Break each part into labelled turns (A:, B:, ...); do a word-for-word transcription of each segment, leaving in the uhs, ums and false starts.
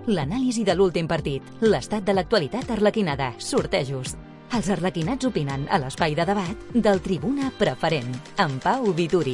A: l'anàlisi de l'últim partit, l'estat de l'actualitat arlequinada, sortejos. Els arlequinats opinen a l'espai de debat del Tribuna Preferent, amb Pau Vituri.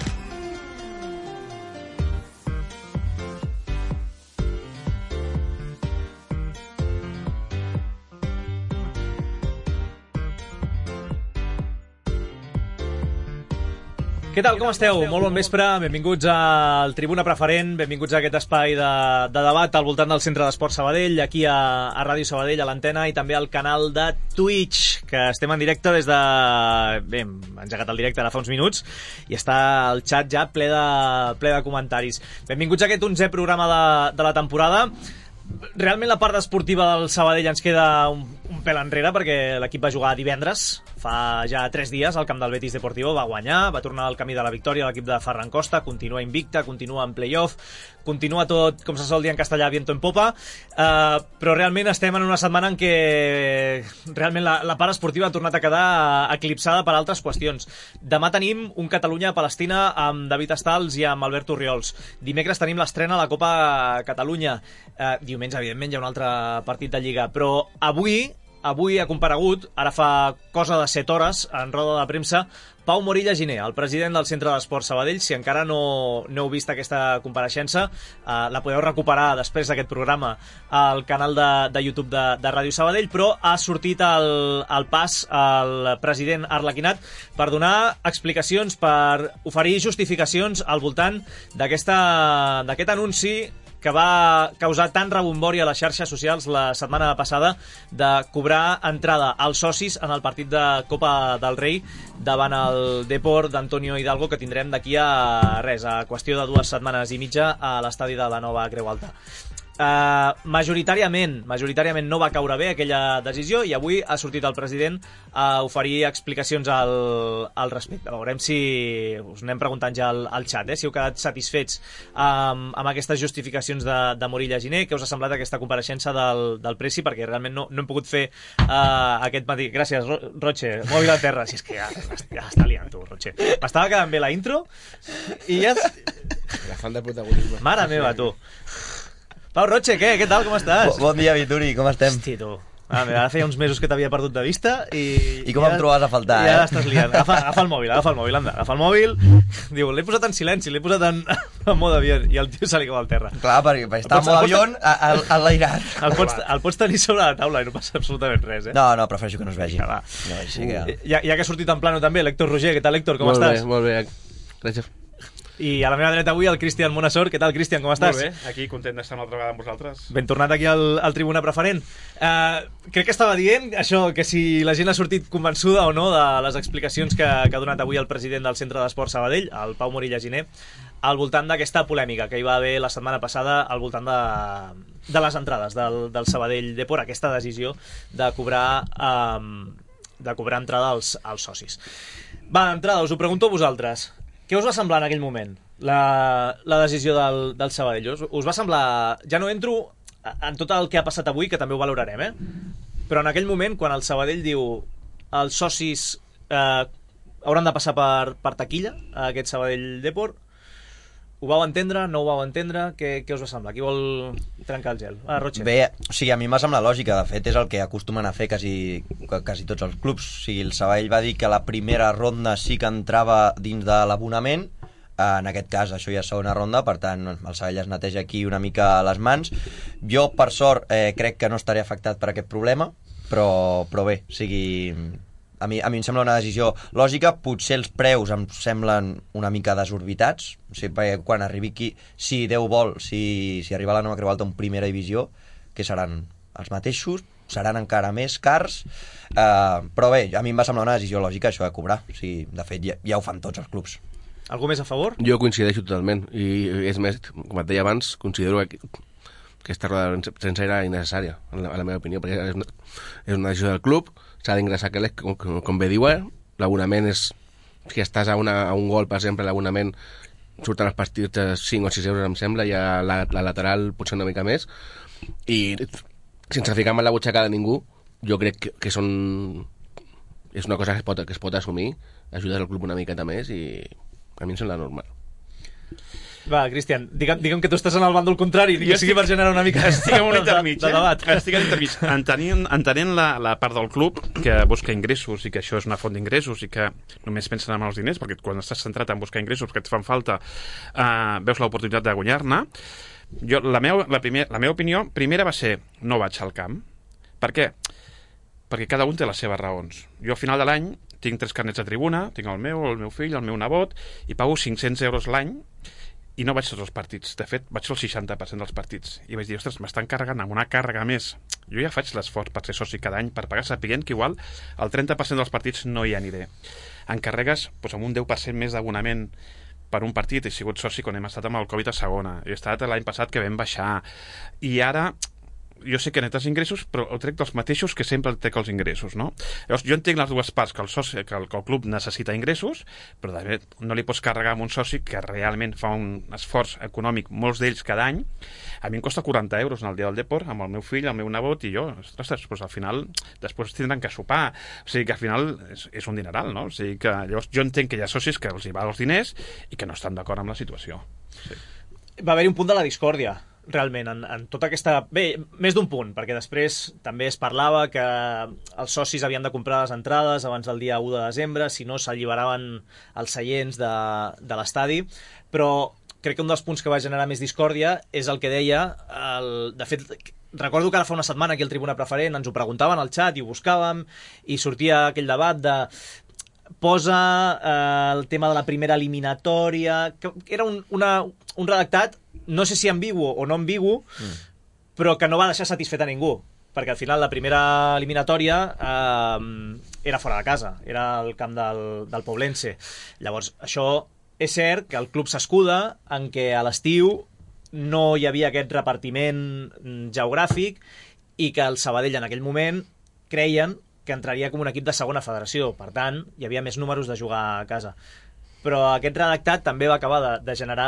B: Què tal, com esteu? Molt bon vespre, benvinguts al Tribuna Preferent, benvinguts a aquest espai de, de debat al voltant del Centre d'Esports Sabadell, aquí a, a Ràdio Sabadell, a l'antena, i també al canal de Twitch, que estem en directe des de... Bé, hem engegat el directe ara fa uns minuts, i està el xat ja ple de, ple de comentaris. Benvinguts a aquest onzè programa de, de la temporada. Realment la part esportiva del Sabadell ens queda un, un pèl enrere, perquè l'equip va jugar divendres, fa ja tres dies, al camp del Betis Deportivo, va guanyar, va tornar al camí de la victòria l'equip de Ferran Costa, continua invicta, continua en play-off, continua tot, com se sol dir en castellà, viento en popa, uh, però realment estem en una setmana en què realment la, la part esportiva ha tornat a quedar eclipsada per altres qüestions. Demà tenim un Catalunya-Palestina amb David Estals i amb Albert Orriols. Dimecres tenim l'estrena a la Copa Catalunya. Uh, diumenge, evidentment, hi ha un altre partit de Lliga, però avui... Avui ha comparegut, ara fa cosa de set hores, en roda de premsa, Pau Morilla Giner, el president del Centre d'Esports Sabadell. Si encara no, no heu vist aquesta compareixença, eh, la podeu recuperar després d'aquest programa al canal de, de YouTube de, de Ràdio Sabadell, però ha sortit al, al pas el president arlequinat per donar explicacions, per oferir justificacions al voltant d'aquesta, d'aquest anunci que va causar tant rebombori a les xarxes socials la setmana passada de cobrar entrada als socis en el partit de Copa del Rei davant el Depor d'Antonio Hidalgo, que tindrem d'aquí a res, a qüestió de dues setmanes i mitja a l'estadi de la Nova Creu Alta. Uh, majoritàriament majoritàriament no va caure bé aquella decisió, i avui ha sortit el president a oferir explicacions al, al respecte. Veurem si us anem preguntant ja al, al xat, eh? Si heu quedat satisfets um, amb aquestes justificacions de, de Morilla Giner. Què us ha semblat aquesta compareixença del, del Presi, perquè realment no, no hem pogut fer uh, aquest matí. Gràcies, Ro Roche, mòbil a terra. Si és que ja, ja està liant tu, Roche. M'estava quedant bé la intro i ja...
C: La falta de protagonisme.
B: Mare meva, tu. Pau Roche, què? Què tal? Com estàs?
D: Bon dia, Vituri, com estem?
B: Hosti, tu. Ah, mira, ara feia uns mesos que t'havia perdut de vista i...
D: I com ja, em trobes a faltar,
B: ja
D: eh?
B: Ja estàs liant. Agafa, agafa el mòbil, agafa el mòbil, anda. Agafa el mòbil. Diu, l'he posat en silenci, l'he posat en, en mode avió, i el tio se li cau al terra.
D: Clar, perquè, perquè està en mode avió enlairat.
B: El pots, el pots tenir sobre la taula i no passa absolutament res, eh?
D: No, no, prefereixo que no es vegi.
B: Ja, va.
D: No, sí que...
B: ja, ja que ha sortit en plano també, l'Héctor Roger. Què tal, Héctor? Com
C: molt
B: estàs?
C: Molt bé, molt bé. Gràcies.
B: I a la meva dreta avui el Cristian Monassor. Què tal, Cristian, com estàs?
E: Molt bé, aquí content d'estar una altra vegada amb vosaltres.
B: Ben tornat aquí al, al Tribuna Preferent. Uh, crec que estava dient això, que si la gent ha sortit convençuda o no de les explicacions que, que ha donat avui el president del Centre d'Esports Sabadell, el Pau Morilla Giner, al voltant d'aquesta polèmica que hi va haver la setmana passada al voltant de, de les entrades del, del Sabadell Depor, aquesta decisió de cobrar, um, de cobrar entrada als, als socis. Va, d'entrada, us ho pregunto a vosaltres. Què us va semblar en aquell moment, la, la decisió del, del Sabadell? Us, us va semblar... Ja no entro en tot el que ha passat avui, que també ho valorarem, eh? Però en aquell moment, quan el Sabadell diu els socis eh, hauran de passar per, per taquilla, a aquest Sabadell Depor, ho vau entendre, no ho vau entendre? Què, què us va semblar? Qui vol trencar el gel? Ah, Roche.
D: Bé, o sigui, a mi m'ha semblat lògica. De fet, és el que acostumen a fer quasi, quasi tots els clubs. O sigui, el Sabadell va dir que la primera ronda sí que entrava dins de l'abonament. En aquest cas, això ja és segona ronda, per tant, el Sabadell es neteja aquí una mica les mans. Jo, per sort, eh, crec que no estaré afectat per aquest problema, però, però bé, o sigui... A mi, a mi em sembla una decisió lògica. Potser els preus em semblen una mica desorbitats, o sigui, perquè quan arribi aquí, si Déu vol, si, si arriba a la Nova Creu Alta en primera divisió, que seran els mateixos, seran encara més cars, eh, però bé, a mi em va semblar una decisió lògica això de cobrar. O sigui, de fet, ja, ja ho fan tots els clubs.
B: Algú més a favor?
C: Jo coincideixo totalment, i és més, com et deia abans, considero que aquesta roda de premsa era innecessària, en la, en la meva opinió, perquè és una, és una decisió del club, s'ha d'ingressar calés, com, com, com bé diuen, l'abonament és, si estàs a, una, a un gol, per exemple, l'abonament surten els partits cinc o sis euros, em sembla, i a la, la lateral potser una mica més, i sense ficar-me en la butxaca de ningú, jo crec que, que són... és una cosa que es pot, que es pot assumir, ajudes al club una miqueta més, i a mi em sembla normal.
B: Va, Cristian, digue'm, digue'm que tu estàs en el bàndol contrari, ni que sigui per generar una mica
E: estic en un
B: de,
E: intermig,
B: de
E: eh?
B: debat.
E: Estic en intermig. Entenent, entenent la, la part del club que busca ingressos i que això és una font d'ingressos i que només pensen en els diners, perquè quan estàs centrat en buscar ingressos que et fan falta, eh, veus l'oportunitat de guanyar-ne. Jo, la, meva, la, primer, la meva opinió primera va ser no vaig al camp. Per què? Perquè cada un té les seves raons. Jo al final de l'any tinc tres carnets de tribuna, tinc el meu, el meu fill, el meu nebot, i pago cinc-cents euros l'any i no vaig tots els partits. De fet, vaig al seixanta per cent dels partits. I vaig dir, ostres, m'estan carregant amb una càrrega més. Jo ja faig l'esforç per ser soci cada any, per pagar sapiguent que igual el trenta per cent dels partits no hi aniré. Em carregues doncs, amb un deu per cent més d'abonament per un partit. He sigut soci quan hem estat amb el Covid a segona. He estat l'any passat que vam baixar. I ara jo sé que netes ingressos, però ho trec dels mateixos que sempre trec els ingressos, no? Llavors, jo entenc les dues parts, que el, soci, que el, que el club necessita ingressos, però de fet no li pots carregar amb un soci que realment fa un esforç econòmic, molts d'ells cada any. A mi em costa quaranta euros en el dia del deport, amb el meu fill, el meu nebot i jo. Ostres, doncs al final, després tindran que sopar. O sigui que al final és, és un dineral, no? O sigui que llavors jo entenc que hi ha socis que els hi va els diners i que no estan d'acord amb la situació. Sí.
B: Va haver-hi un punt de la discòrdia, realment, en, en tota aquesta... Bé, més d'un punt, perquè després també es parlava que els socis havien de comprar les entrades abans del dia u de desembre, si no s'alliberaven els seients de, de l'estadi, però crec que un dels punts que va generar més discòrdia és el que deia, el, de fet, recordo que ara fa una setmana aquí al Tribuna Preferent ens ho preguntaven al xat i ho buscàvem i sortia aquell debat de posa eh, el tema de la primera eliminatòria, que era un, una, un redactat, no sé si ambigu o no ambigu, mm. però que no va deixar satisfet a ningú, perquè al final la primera eliminatòria eh, era fora de casa, era al camp del, del Poblense. Llavors, això és cert que el club s'escuda en què a l'estiu no hi havia aquest repartiment geogràfic i que el Sabadell en aquell moment creien que entraria com un equip de segona federació. Per tant, hi havia més números de jugar a casa. Però aquest redactat també va acabar de, de generar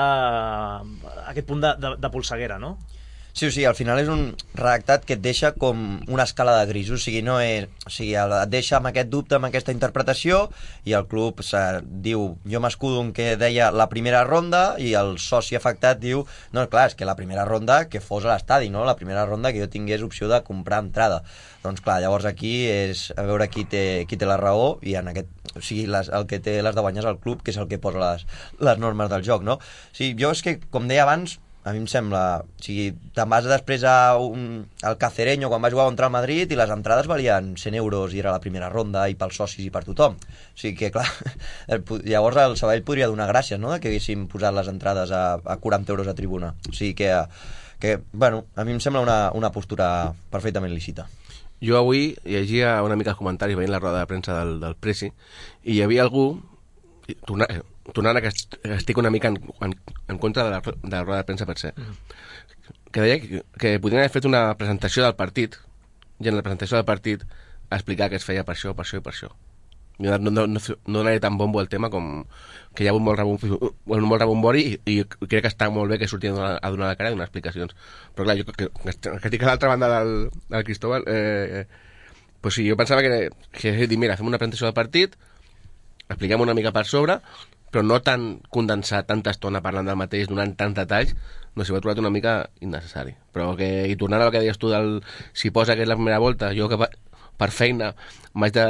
B: aquest punt de, de, de polseguera, no?
D: Sí, o sigui, al final és un redactat que et deixa com una escala de gris, o sigui, no és, o sigui, et deixa amb aquest dubte, amb aquesta interpretació, i el club diu, jo m'escudo en què deia la primera ronda, i el soci afectat diu, no, clar, és que la primera ronda que fos a l'estadi, no? La primera ronda que jo tingués opció de comprar entrada. Doncs clar, llavors aquí és a veure qui té, qui té la raó, i en aquest, o sigui, les, el que té les de guanyar és el club, que és el que posa les, les normes del joc, no? O sigui, jo és que, com deia abans, a mi em sembla... O sigui, te'n vas després a un, al Cacereño quan va jugar contra el Madrid i les entrades valien cent euros i era la primera ronda i pels socis i per tothom. O sigui que, clar, el, llavors el Sabadell podria donar gràcies, no?, de que haguéssim posat les entrades a, a quaranta euros a tribuna. O sigui que, que bueno, a mi em sembla una, una postura perfectament lícita.
C: Jo avui llegia una mica els comentaris veient la roda de premsa del, del Presi i hi havia algú... Tornant, tornant a que estic una mica en, en, en contra de la, de la roda de premsa per ser, mm. que deia que, que podrien haver fet una presentació del partit i en la presentació del partit explicar que es feia per això, per això i per això. No, no, no, no donaré tan bombo al tema com que hi ha un molt, rebom, un molt rebombori i, i crec que està molt bé que surti a donar, a donar la cara i donar explicacions. Però clar, jo que, que, que estic a l'altra banda del, del Cristóbal, eh, eh, pues sí, jo pensava que, que dir, mira, fem una presentació del partit, expliquem una mica per sobre, però no tan condensar tanta estona parlant del mateix, donant tants detalls, no s'hi ho he trobat una mica innecessari. Però que, i tornant al que deies tu del si posa que és la primera volta, jo que per feina m'haig de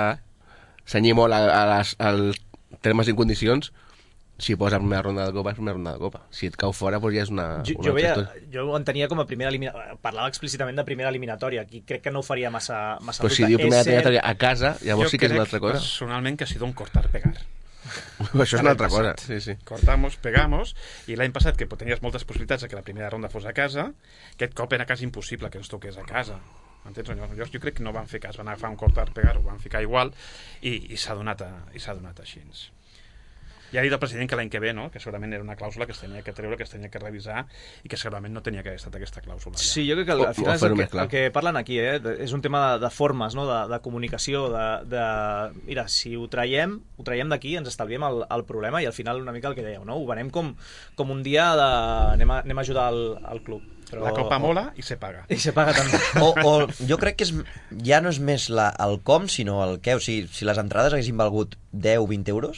C: senyir molt a, a les, als termes i condicions, si posa primera ronda de Copa, és primera ronda de Copa. Si et cau fora, doncs ja és una...
B: Jo,
C: una
B: jo, veia, jo ho entenia com a primera eliminatòria, parlava explícitament de primera eliminatòria, aquí crec que no ho faria massa, massa
C: però si diu primera eliminatòria a casa, llavors
E: jo
C: sí que és una altra cosa.
E: Jo crec personalment que ha sido un cortar pegar.
C: Això és una altra cosa, sí, sí.
E: Cortamos, pegamos, i l'any passat que tenies moltes possibilitats de que la primera ronda fos a casa, aquest cop era quasi impossible que ens toqués a casa. Entens? Jo, jo crec que no van fer cas, van agafar un cortar pegar, ho van ficar igual, i, i s'ha donat, a, i s'ha donat així. Ja ha dit el president que l'any que ve, no?, que segurament era una clàusula que es tenia que treure, que es tenia que revisar i que segurament no tenia que haver estat aquesta clàusula. Ja.
B: Sí, jo crec que al final és el que, el que parlen aquí, eh? És un tema de, de formes, no?, de, de comunicació, de, de... Mira, si ho traiem, ho traiem d'aquí, ens estalviem el, el problema i al final una mica el que dèieu, no?, ho venem com, com un dia de... Anem a, anem a ajudar el, el club. Però...
E: La copa mola i se paga.
B: I se paga també.
D: O, o jo crec que és, ja no és més la, el com, sinó el què. O sigui, si les entrades haguessin valgut deu o vint euros,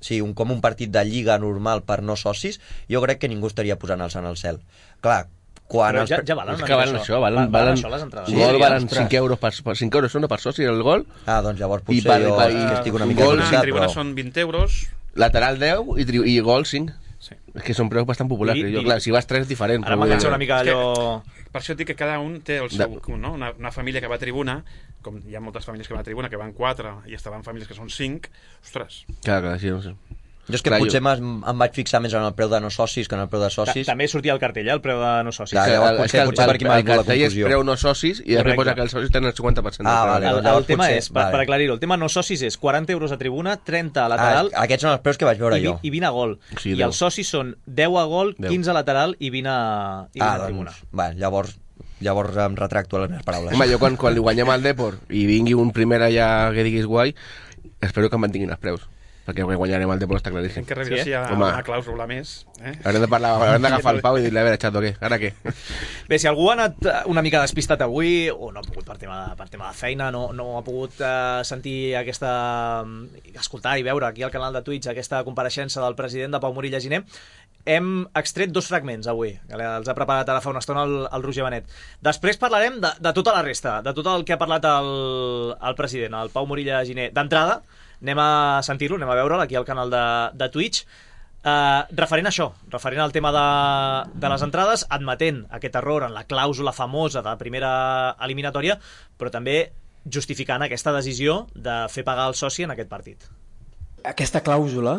D: sí, un, com un partit de lliga normal per no socis, jo crec que ningú estaria posant el sant al cel. Clar, quan...
B: Però
D: els...
B: ja, ja valen,
C: És que valen això, valen,
B: valen,
C: valen,
B: això les entrades.
C: sí, gol valen
D: ostres.
C: cinc euros per, per cinc euros són per soci el gol,
D: Ah, doncs llavors
C: I
D: potser
C: per-
D: jo
C: per-
D: és que estic una
C: i
D: mica
C: gol,
E: La
D: cansat,
E: tribuna
D: però...
E: són vint euros.
C: lateral deu i, tri, i gol cinc.
E: Sí.
C: És que són preus bastant populars.
B: I-
C: jo,
B: i-
C: clar, si vas tres és diferent.
B: Ara
C: però
B: m'ha
C: vull
B: fet
C: dir-
B: una mica
E: És que-
B: allò...
E: Per això et dic que cada un té el seu...
C: De-
E: No? Una, una família que va a tribuna, com hi ha moltes famílies que van a tribuna, que van quatre, i estaven famílies que són cinc, ostres,
C: Clar, clar, sí, no sé.
D: Jo és que
C: Clar,
D: potser
C: jo-
D: m'es- em vaig fixar més en el preu de no socis que en el preu de
B: Ta-
D: socis.
B: També sortia al cartell, eh, el preu de no socis.
D: Clar,
C: Que
D: llavors
C: el-
D: potser-
C: és que el-
D: potser per aquí m'ha
C: el
D: vingut la
C: cartell és
D: confusió.
C: preu no socis i després
B: Correcte.
C: posa que els socis tenen el cinquanta per cent. del
D: Ah,
C: preu.
D: vale,
B: El,
D: doncs
B: el
D: llavors
B: tema
D: potser-
B: és, per,
D: vale.
B: per aclarir-ho, el tema no socis és quaranta euros a tribuna, trenta a
D: Ah,
B: lateral
D: aquests són els preus que vaig veure
B: i, vi-
D: jo.
B: i vint a gol.
C: Sí,
B: I
C: deu.
B: els socis són deu a gol,
C: Deu.
B: quinze a lateral i vint a, i vint
D: Ah,
B: a tribuna.
D: doncs, va, llavors, llavors em retracto les meves paraules.
C: Home, jo quan, quan li guanyem al Depor i vingui un primera ja que diguis guai, espero que mantinguin els preus. Perquè quan guanyarem al Depor està
E: hem
C: claríssim.
E: que revisar
B: Sí,
E: si hi ha
C: Home.
E: una clàusula més. Eh?
C: Haurem de parlar, haurem d'agafar el Pau i dir-li, a veure, xato, què? Ara què?
B: Bé, si algú ha anat eh, una mica despistat avui, o no ha pogut per tema, de- per tema de feina, no, no ha pogut eh, sentir aquesta... escoltar i veure aquí al canal de Twitch aquesta compareixença del president de Pau Morilla Giner, hem extret dos fragments avui, que els ha preparat ara fa una estona el, el Roger Benet. Després parlarem de, de tota la resta, de tot el que ha parlat el, el president, el Pau Morilla Giner. D'entrada, anem a sentir-lo, anem a veure'l aquí al canal de, de Twitch, Uh, referent a això, referent al tema de, de les entrades, admetent aquest error en la clàusula famosa de primera eliminatòria, però també justificant aquesta decisió de fer pagar el soci en aquest partit.
F: Aquesta clàusula,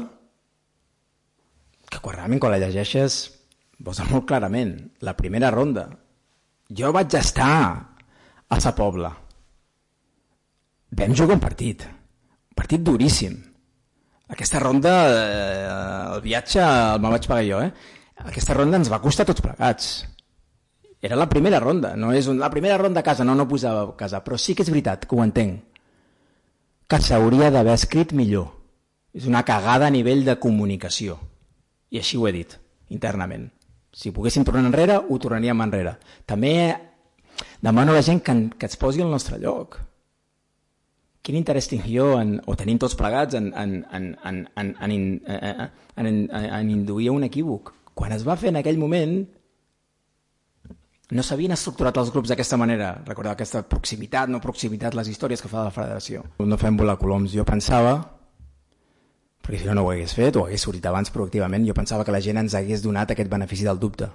F: que quan realment quan la llegeixes posa molt clarament, la primera ronda. Jo vaig estar a Sa Pobla. Vam jugar un partit, un partit duríssim. Aquesta ronda, eh, el viatge el me'l vaig pagar jo, eh? Aquesta ronda ens va costar tots plegats. Era la primera ronda, no és un, la primera ronda a casa, no, no posava a casa, però sí que és veritat, que ho entenc, que s'hauria d'haver escrit millor. És una cagada a nivell de comunicació. I així ho he dit, internament. Si poguéssim tornar enrere, ho tornaríem enrere. També demano a la gent que, que ens posi al nostre lloc. Quin interès tinc jo, en, o tenim tots plegats, en, en, en, en, en, en, en, en, en, en induir un equívoc? Quan es va fer en aquell moment, no s'havien estructurat els grups d'aquesta manera. Recordeu aquesta proximitat, no proximitat, les històries que fa la federació. No fem volar coloms. Jo pensava, perquè si no, no ho hagués fet, o hagués sortit abans proactivament, jo pensava que la gent ens hagués donat aquest benefici del dubte.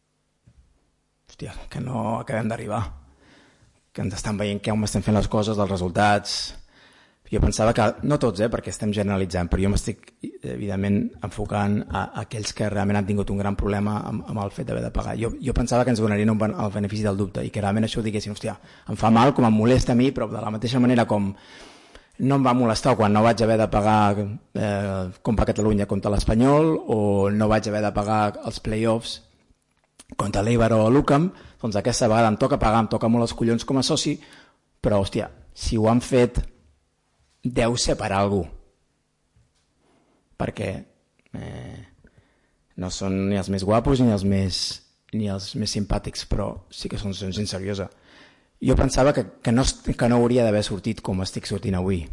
F: Hòstia, que no acabem d'arribar. Que ens estan veient que com estem fent les coses, dels resultats. Jo pensava que, no tots, eh, perquè estem generalitzant, però jo m'estic, evidentment, enfocant a, a aquells que realment han tingut un gran problema amb, amb el fet d'haver de pagar. Jo, jo pensava que ens donarien un, el benefici del dubte i que realment això ho diguessin, hòstia, em fa mal, com em molesta a mi, però de la mateixa manera com no em va molestar quan no vaig haver de pagar eh, com per Catalunya contra l'Espanyol o no vaig haver de pagar els play-offs contra l'Eibar o l'Ucam, doncs aquesta vegada em toca pagar, em toca molt els collons com a soci, però, hòstia, si ho han fet deu ser per algú, perquè eh, no són ni els més guapos ni els més, ni els més simpàtics, però sí que són gent seriosa. Jo pensava que, que, no, que no hauria d'haver sortit com estic sortint avui.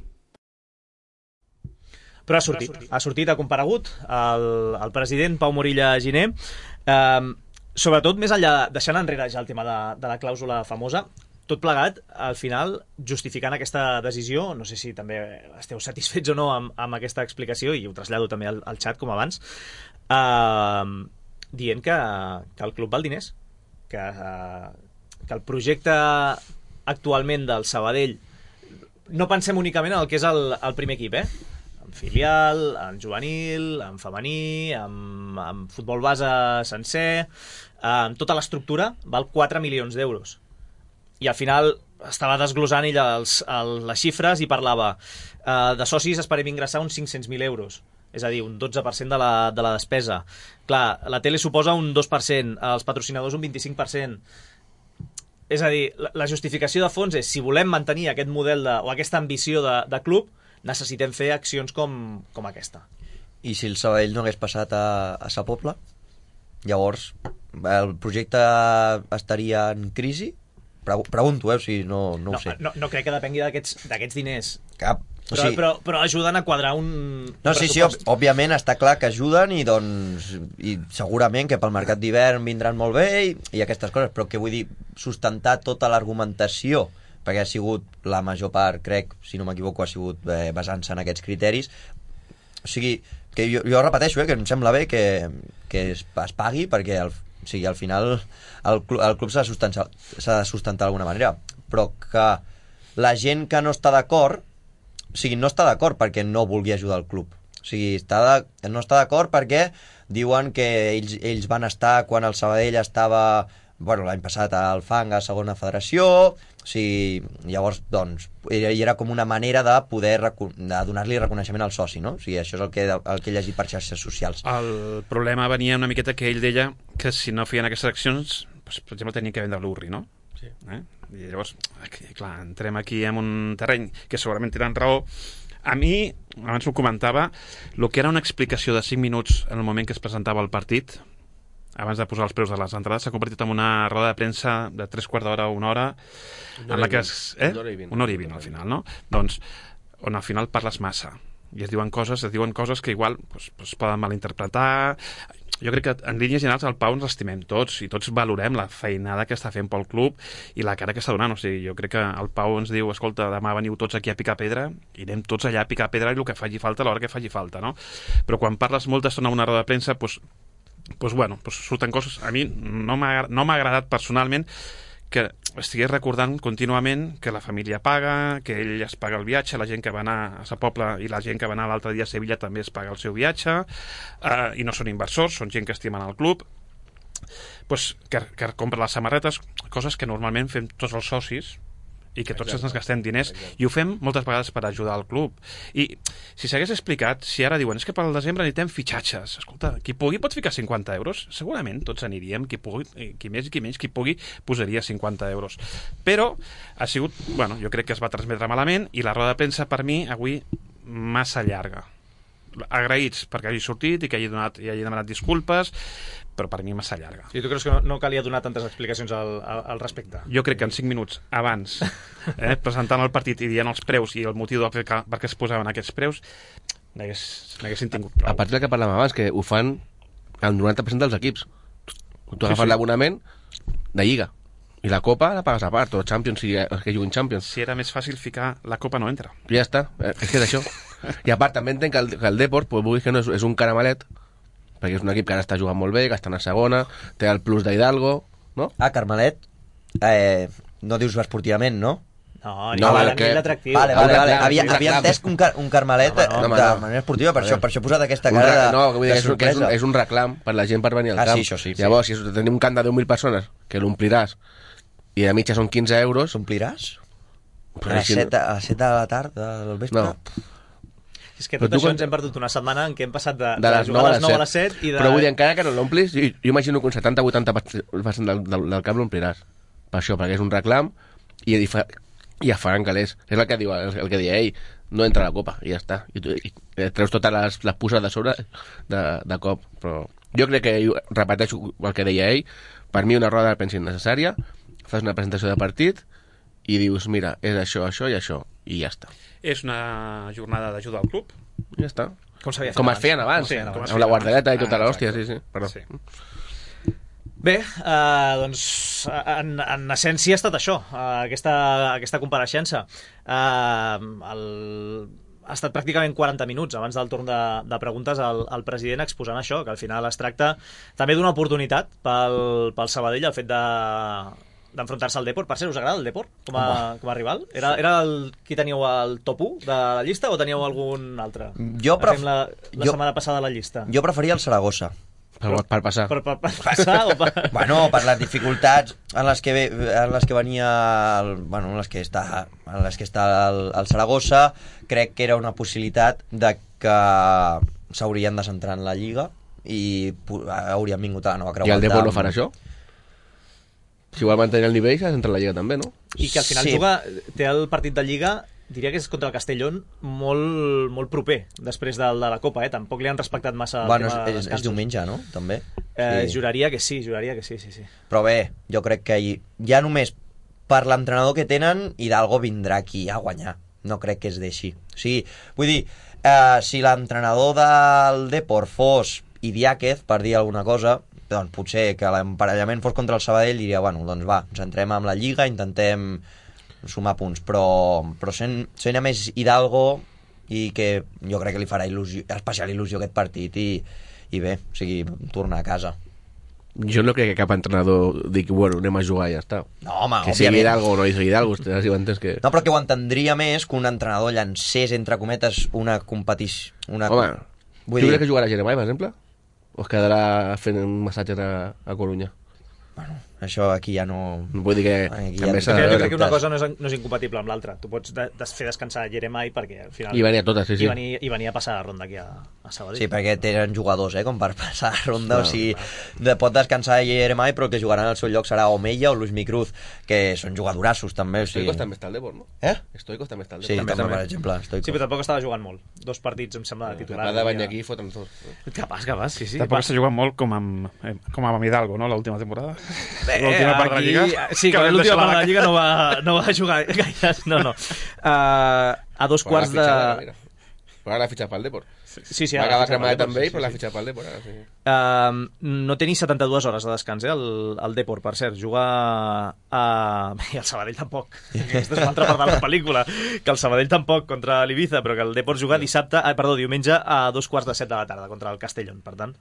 B: Però ha sortit, ha sortit, ha comparegut el, el president Pau Morilla Giner, eh, sobretot més enllà, deixant enrere ja el tema de, de la clàusula famosa, tot plegat, al final, justificant aquesta decisió, no sé si també esteu satisfets o no amb, amb aquesta explicació, i ho trasllado també al, al xat com abans, eh, dient que, que el club val diners, que, eh, que el projecte actualment del Sabadell, no pensem únicament en el que és el, el primer equip, eh? En filial, en juvenil, en femení, en, en futbol base sencer, en tota l'estructura, val quatre milions d'euros. I al final estava desglosant ell els, el, les xifres i parlava eh, de socis esperem ingressar uns cinc-cents mil euros, és a dir, un dotze per cent de la, de la despesa. Clar, la tele suposa un dos per cent, els patrocinadors un vint-i-cinc per cent. És a dir, la, la justificació de fons és si volem mantenir aquest model de, o aquesta ambició de, de club, necessitem fer accions com, com aquesta.
D: I si el Sabadell no hagués passat a, a Sa Pobla, llavors el projecte estaria en crisi? Pregunto, eh, o sigui, no, no, no ho sé.
B: No, no crec que depengui d'aquests d'aquests diners.
D: Cap.
B: Però,
D: o sigui,
B: però, però ajuden a quadrar un...
D: no, sí, sí, òbviament està clar que ajuden i doncs i segurament que pel mercat d'hivern vindran molt bé i, i aquestes coses, però que vull dir, sustentar tota l'argumentació, perquè ha sigut la major part, crec, si no m'equivoco, ha sigut eh, basant-se en aquests criteris. O sigui, que jo, jo repeteixo, eh, que em sembla bé que, que es, es pagui, perquè al, o sigui, al final el, cl el club s'ha de sustentar, s'ha de sustentar d'alguna manera, però que la gent que no està d'acord, o sigui, no està d'acord perquè no vulgui ajudar el club. O sigui, està de, no està d'acord perquè diuen que ells, ells van estar quan el Sabadell estava, bueno, l'any passat al Fang, a segona federació, o sigui, llavors, doncs, era, era com una manera de poder de donar-li reconeixement al soci, no? O sigui, això és el que, el que he llegit per xarxes socials.
E: El problema venia una miqueta que ell deia que si no feien aquestes accions, doncs, per exemple, tenien que vendre l'Urri, no? Sí. Eh? I llavors, clar, entrem aquí en un terreny que segurament tenen raó. A mi, abans ho comentava, el que era una explicació de cinc minuts en el moment que es presentava el partit, abans de posar els preus de les entrades, s'ha convertit en una roda de premsa de tres quarts d'hora a una hora, en la que es, eh? una hora i vint al final, no? Doncs, on al final parles massa i es diuen coses, es diuen coses que igual pues, pues, poden malinterpretar. Jo crec que en línies generals el Pau ens estimem tots i tots valorem la feinada que està fent pel club i la cara que està donant. O sigui, jo crec que el Pau ens diu, escolta, demà veniu tots aquí a picar pedra i anem tots allà a picar pedra i el que faci falta a l'hora que faci falta, no? Però quan parles molta estona a una roda de premsa, pues, pues, bueno, pues surten coses. A mi no m'ha no m'ha agradat personalment que estigués recordant contínuament que la família paga, que ell es paga el viatge, la gent que va anar a Sa Pobla i la gent que va anar l'altre dia a Sevilla també es paga el seu viatge, eh, i no són inversors, són gent que estimen el club, pues, que, que compra les samarretes, coses que normalment fem tots els socis i que tots ens gastem diners. Exacte. I ho fem moltes vegades per ajudar el club. I si s'hagués explicat, si ara diuen és que pel desembre necessitem fitxatges, escolta, qui pugui pot ficar cinquanta euros, segurament tots aniríem, qui pugui, qui més i qui menys, qui pugui posaria cinquanta euros. Però ha sigut, bueno, jo crec que es va transmetre malament i la roda de premsa per mi avui massa llarga. Agraïts perquè hagi sortit i que hagi, donat, i hagi demanat disculpes, però per mi massa llarga.
B: I tu creus que no, no calia donar tantes explicacions al, al, al respecte?
E: Jo crec que en cinc minuts abans, eh, presentant el partit i dient els preus i el motiu per què, per què es posaven aquests preus, n'haguessin tingut prou.
C: A partir del que parlàvem abans, que ho fan el noranta per cent dels equips. Tu agafes sí, sí. l'abonament de Lliga i la Copa la pagues a part, o Champions, si els que juguen Champions.
E: Si era més fàcil ficar la Copa no entra.
C: Ja està, és que és això. I a part també entenc que el, que el Deport, pues, vull dir que no és, és un caramelet, perquè és un equip que ara està jugant molt bé, que està a segona, té el plus d'Hidalgo, no?
D: Ah, Carmelet, eh, no dius esportivament, no?
B: No, no, vale, que... l'atractiu.
D: Vale, vale, vale. Havia, havia entès un, car un Carmelet no, no, no, de no. manera esportiva, per, això, per això he posat aquesta cara de,
C: no, vull dir,
D: de
C: és, que és, un, és un reclam per la gent per venir al
D: ah,
C: camp.
D: Sí, això sí,
C: Llavors,
D: sí.
C: si tenim un camp de deu mil persones, que l'ompliràs, i de mitja són quinze euros...
D: L'ompliràs? A les set de la tarda, del vespre?
C: No.
B: És que tot això quan... ens hem perdut una setmana en què hem passat de,
C: de, de
B: jugar a les nou a les set i de...
C: Però vull dir, encara que no l'omplis, jo, jo imagino que un setanta vuitanta per cent del, del, del camp l'ompliràs. Per això, perquè és un reclam i, i, fa, i es faran calés. És el que diu, el, el que deia ell, no entra a la Copa, i ja està. I, i, i treus totes les, les puces de sobre de, de cop. Però jo crec que, repeteixo el que deia ell, per mi una roda de premsa innecessària, fas una presentació de partit i dius, mira, és això, això i això, i ja està.
E: És una jornada d'ajuda al club.
C: Ja està.
B: Com,
C: com es feien abans,
B: com feien abans.
C: amb la guardareta i tota
E: ah,
C: l'hòstia, sí, sí. Perdó. Sí.
B: Bé, eh, doncs en, en essència ha estat això, eh, aquesta, aquesta compareixença. Eh, el... Ha estat pràcticament quaranta minuts abans del torn de, de preguntes al, al president exposant això, que al final es tracta també d'una oportunitat pel, pel Sabadell, el fet de d'enfrontar-se al Deport. Per cert, us agrada el Deport com a, com a rival? Era, era el, qui teníeu el top u de la llista o teníeu algun altre?
D: Jo pref...
B: la, la
D: jo...
B: setmana passada a la llista.
D: Jo preferia el Saragossa.
C: Per, per passar.
B: Per, per, per passar o per...
D: Bueno, per les dificultats en les que, ve, en les que venia el, bueno, en les que està, en les que està el, el Saragossa, crec que era una possibilitat de que s'haurien de centrar en la Lliga i haurien vingut a la nova creuada.
C: I el Deport no farà això? Si vol mantenir el nivell, s'ha de centrar en la Lliga també, no?
B: I que al final sí. juga, té el partit de Lliga, diria que és contra el Castellón, molt, molt proper després del, de la Copa, eh? Tampoc li han respectat massa el
D: bueno,
B: tema
D: és, és, és diumenge, no? També.
B: Eh,
D: sí.
B: Juraria que sí, juraria que sí, sí, sí.
D: Però bé, jo crec que hi, ja només per l'entrenador que tenen, Hidalgo vindrà aquí a guanyar. no crec que es deixi. O sigui, vull dir, eh, si l'entrenador del Depor fos Idiáquez, per dir alguna cosa, doncs potser que l'emparellament fos contra el Sabadell diria, bueno, doncs va, ens entrem amb la Lliga, intentem sumar punts, però, però sent, sent a més Hidalgo i que jo crec que li farà il·lusió, especial il·lusió aquest partit i, i bé, o sigui, tornar a casa.
C: Jo no crec que cap entrenador digui, bueno, anem a jugar i ja està.
D: No, home,
C: que
D: òbviament.
C: sigui Hidalgo o no sigui Hidalgo, si ho entens que...
D: No, però que ho entendria més que un entrenador llancés, entre cometes, una competició... Una...
C: Home,
D: Vull
C: tu
D: dir...
C: creus que jugarà Jeremai, per exemple? O es quedarà fent un massatge a, a Corunya?
D: Bueno, això aquí ja no...
C: Vull dir que
D: Aquí
C: també
D: ja-
C: s'ha
B: Jo
C: de
B: crec que
C: veure.
B: una cosa no és, no és incompatible amb l'altra. Tu pots de, de fer descansar Jeremai perquè al final...
C: I venia totes, sí, sí.
B: I venir, i venir a passar la ronda aquí a, a Sabadell.
D: Sí, perquè tenen jugadors, eh, com per passar la ronda,
C: No,
D: o sigui, de, pot descansar Jeremai, però el que jugaran al seu lloc serà Omeia o Luis Micruz, que són jugadorassos també, o sigui...
C: Stoikos també està al Depor, no?
D: Eh?
C: Stoikos també està al
D: Sí,
C: Depor.
D: també, per exemple, Stoikos.
B: Sí, però tampoc estava jugant molt. Dos partits, em sembla, de titular.
C: Capaz de venir aquí i fotre'ns tots.
B: Capaç, capaç, sí, sí.
E: Tampoc s'ha jugat molt com amb, eh, com amb Hidalgo, no?, l'última temporada.
B: Bé,
E: L'última part de la
B: aquí-
E: Lliga.
B: Sí,
E: que
B: que
E: vam
B: l'última
E: deixar
B: part de la
E: la-
B: Lliga no va, no va jugar gaire. No, no. Uh, a dos
C: Però
B: quarts
C: l'ha fitxat,
B: de...
C: mira. Però ara l'ha fitxat pel Depor.
B: Sí, sí,
C: Va
B: ara
C: acabar
B: l'ha fitxat
C: cremada
B: pel Depor,
C: també,
B: sí,
C: però l'ha
B: sí, sí.
C: fitxat pel Depor. Ara, sí.
B: Uh, no té ni setanta-dues hores de descans, eh, el, el Depor, per cert. Juga a... I el Sabadell tampoc. Aquesta és una altra part de la pel·lícula. Que el Sabadell tampoc contra l'Ibiza, però que el Depor juga dissabte, ah, perdó, diumenge a dos quarts de set de la tarda contra el Castellón. Per tant,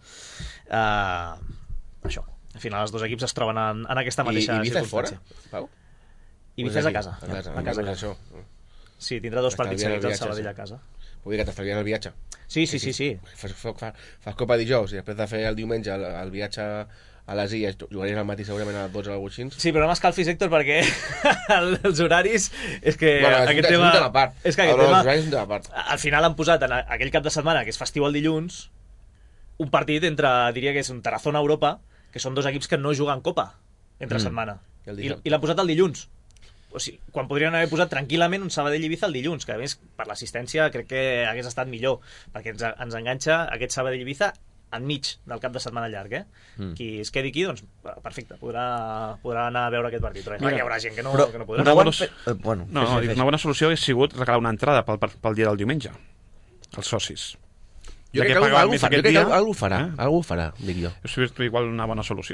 B: uh, això. Al final els dos equips es troben en, en aquesta
C: I
B: mateixa
C: Ibiza és fora,
B: circumstància.
C: Pau?
B: Ibiza és a casa.
C: A casa,
B: A casa, a
C: això.
B: casa. Sí, tindrà dos partits
C: Estalviant el
B: seguits al
C: viatge,
B: Sabadell
C: sí.
B: a casa.
C: Vull dir que t'estalvien el viatge.
B: Sí, sí, sí, sí.
C: Fas, fas, fas copa dijous i després de fer el diumenge el, el viatge a les Illes jugaries al matí segurament a les dotze o alguna cosa així.
B: Sí, però no m'escalfis, Héctor, perquè el, els horaris... És que
C: Bueno, és,
B: aquest
C: un,
B: tema...
C: és un tema a part.
B: És que aquest
C: Els
B: tema...
C: horaris és un tema a part.
B: Al final han posat en aquell cap de setmana, que és festiu el dilluns, un partit entre, diria que és un Tarazona-Europa, que són dos equips que no juguen Copa entre
D: Mm.
B: setmana.
C: I el
B: I,
C: dissabte.
B: i l'han posat el dilluns. O sigui, quan podrien haver posat tranquil·lament un Sabadell-Ibiza el dilluns, que a més, per l'assistència, crec que hagués estat millor, perquè ens, ens enganxa aquest Sabadell-Ibiza enmig del cap de setmana llarg, eh?
D: Mm.
B: Qui es quedi aquí, doncs, perfecte, podrà, podrà anar a veure aquest partit. Però
E: Mira,
B: hi haurà gent que no,
D: però,
B: que no podrà.
E: una
D: ho
E: bona-
D: han fet- eh, bueno,
E: No,
D: fes,
E: no,
D: fes,
E: dic,
D: fes.
E: una bona solució hauria sigut regalar una entrada pel, pel, pel dia del diumenge als socis.
C: Jo
E: Ja
C: crec que
E: pagaven
C: algú,
E: més
C: farà, jo
E: aquest
C: crec que
E: dia,
C: algú farà,
E: eh?
C: algú farà, dic jo.
E: Això és igual una bona solució.